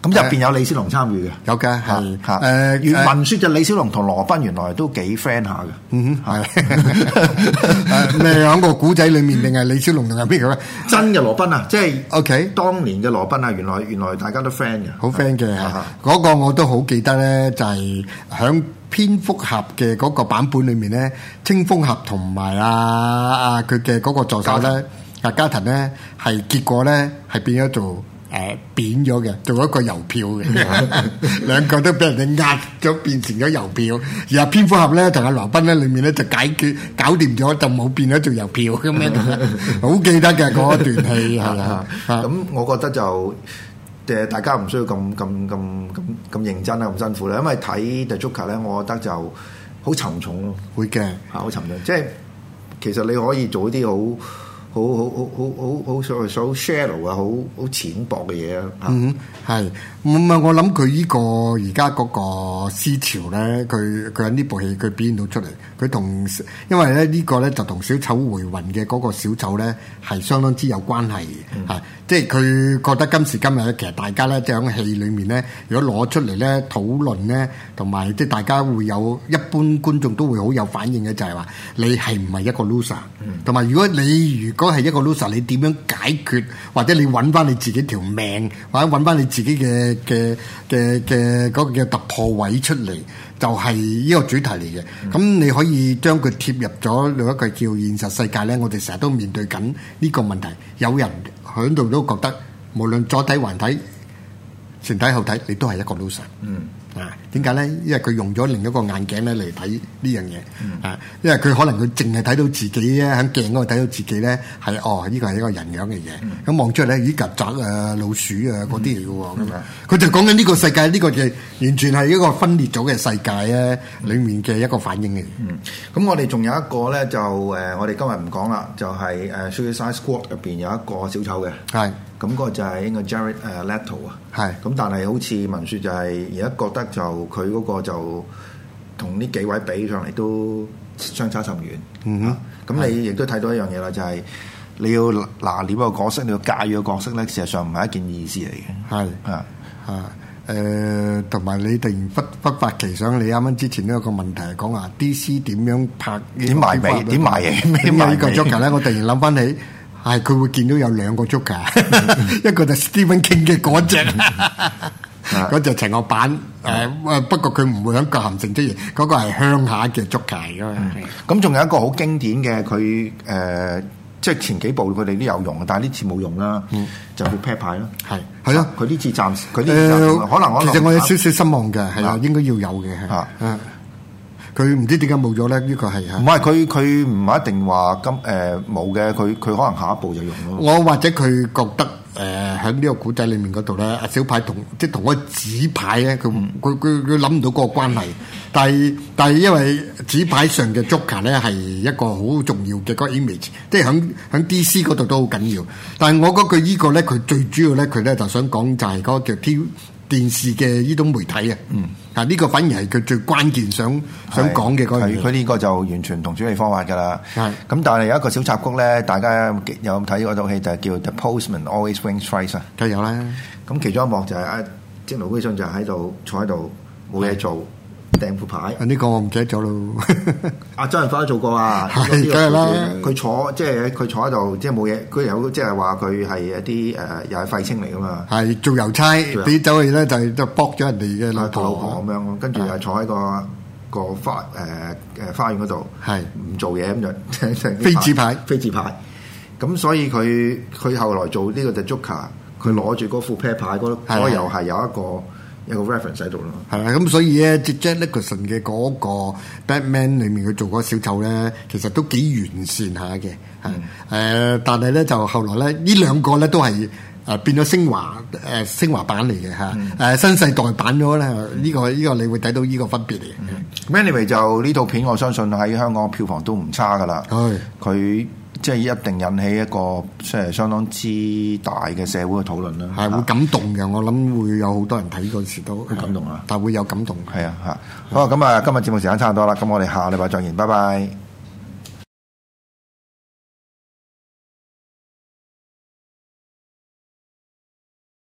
咁入邊有李小龍參與嘅， 有嘅係嚇誒原聞説就李小龍同羅賓原來都幾 friend 下嘅。 嗯哼，係咩喺個古仔裡面定係李小龍定係邊個咧？ 真嘅羅賓啊，即係 OK 當年嘅羅賓啊，原來原來大家都 friend 嘅， 好 friend 嘅嚇。嗰個我都好記得咧，就係響蝙蝠俠嘅嗰個版本裏面咧，青蜂俠同埋啊啊佢嘅嗰個助手咧，阿加藤咧係結果咧係變咗做誒、呃、扁咗嘅，做一個郵票嘅，兩個都俾人哋壓咗變成咗郵票，而阿蝙蝠俠咧同阿羅賓咧裏面咧就解決搞掂咗，就冇變咗做郵票咁樣，好記得嘅嗰段戲係啦。 咁我覺得就。誒，大家唔需要咁咁咁咁咁認真啊，咁辛苦啦。因為睇 The Joker 咧，我覺得就好沉重咯， 會嘅嚇，好沉重。即係其實你可以做一啲好好好好好好好所謂所 shallow 啊，好好淺薄嘅嘢啊。 嗯，係咁啊！我諗佢呢個而家嗰個思潮咧，佢佢喺呢部戲佢表現到出嚟，佢同因為咧呢個咧就同小丑回魂嘅嗰個小丑咧係相當之有關係嘅嚇。即係佢覺得今時今日咧，其實大家咧即係喺戲裏面咧，如果攞出嚟咧討論咧，同埋即係大家會有一般觀眾都會好有反應嘅，就係話你係唔係一個 loser，同埋如果你如果係一個 loser，你點樣解決，或者你揾翻你自己條命，或者揾翻你自己嘅嘅嘅嘅嗰個嘅突破位出嚟，就係呢個主題嚟嘅。咁、嗯、你可以將佢貼入咗另一個叫現實世界咧，我哋成日都面對緊呢個問題，有人喺度都覺得，無論左睇橫睇，前睇後睇，你都係一個 loser。嗯。啊，點解咧？因為佢用咗另一個眼鏡咧嚟睇呢樣嘢。嗯。啊，因為佢可能佢淨係睇到自己咧，喺鏡嗰度睇到自己咧，係哦，呢個係一個人樣嘅嘢。咁望、嗯、出嚟咧，咦，曱甴啊、老鼠啊嗰啲嚟嘅喎。咁啊、嗯，佢就講緊呢個世界，呢、呢個嘅完全係一個分裂咗嘅世界咧，裡面嘅一個反應嚟。 嗯。咁我哋仲有一個咧，就誒、呃，我哋今日唔講啦，就係誒《Suicide Squad》入邊有一個小丑嘅。係。咁嗰個就係應該 Jared 誒 Leto 啊，係咁，但係好似文説就係而家覺得就佢嗰個就同呢幾位比上嚟都相差甚遠。嗯哼，咁、啊、你亦都睇到一樣嘢啦，就係、是、你要拿捏個角色，你要駕馭個角色咧，事實上唔係一件易事嚟嘅。係是啊啊誒，同、呃、埋你突然忽忽發奇想，你啱啱之前都有個問題係講話 D C 點樣拍點埋尾點埋嘢點解呢個 Joker 咧？我突然諗翻起。係佢會見到有兩個 Joker，一個就 Stephen King 嘅嗰隻，嗰隻邪惡版。誒誒，不過佢唔會喺葛咸城出現，嗰個係鄉下嘅 Joker 噶嘛。咁仲有一個好經典嘅，佢誒即係前幾部佢哋都有用，但係呢次冇用啦，就副啤牌咯。係係咯，佢呢次暫時佢呢次可能可能。其實我有少少失望嘅，係啊，應該要有嘅係啊。佢唔知點解冇咗咧？呢個係嚇，唔係佢佢唔係一定話今誒冇嘅，佢佢可能下一步就用咯。我或者佢覺得誒喺呢個古仔裡面嗰度咧，阿小牌同即係同嗰個紙牌咧，佢佢佢佢諗唔到嗰個關係。但係但係因為紙牌上嘅 Joker 咧係一個好重要嘅嗰個 image，即係喺喺 D C 嗰度都好緊要。但係我覺得佢呢個咧，佢最主要咧，佢咧就想講就係嗰個叫 T V 電視嘅呢種媒體啊。嗯。啊！呢個反而係佢最關鍵想想講嘅嗰樣嘢。佢呢個就完全同處理方法㗎啦。係。咁但係有一個小插曲咧，大家有睇嗰套戲就係叫 The Postman Always Rings Twice 啊。梗係有啦。咁其中一幕就係阿積盧威信就喺度坐喺度冇嘢做，掟副牌。呢個我唔記得咗咯。阿周潤發都做過啊。係，梗係啦。佢坐即係佢坐喺度，即係冇嘢。佢有即係話佢係一啲誒，又係廢青嚟㗎嘛。係做郵差，俾走去咧就就搏咗人哋嘅老婆咁樣咯。跟住又坐喺個個花誒誒花園嗰度，係唔做嘢咁就飛紙牌，飛紙牌。咁所以佢佢後來做呢個就 Joker，佢攞住嗰副啤牌嗰嗰又係有一個。有個 reference 喺度咯，係啦，咁所以咧，Jack Nicholson 嘅嗰個 Batman 裏面佢做嗰個小丑咧，其實都幾完善下嘅，係誒、嗯呃，但係咧就後來咧，呢兩個咧都係誒、呃、變咗升華誒、呃、升華版嚟嘅嚇，誒、嗯呃、新世代版咗咧，呢、這個呢、這個你會睇到呢個分別嚟嘅。Anyway 就呢套片，我相信喺香港票房都唔差噶啦，係佢的。即係一定引起一個即係相當之大嘅社會嘅討論啦，係會感動嘅。我諗會有好多人睇嗰時都好感動啊，但會有感動。係啊，嚇好啊！咁啊，今日節目時間差唔多啦，咁我哋下禮拜再見，拜拜。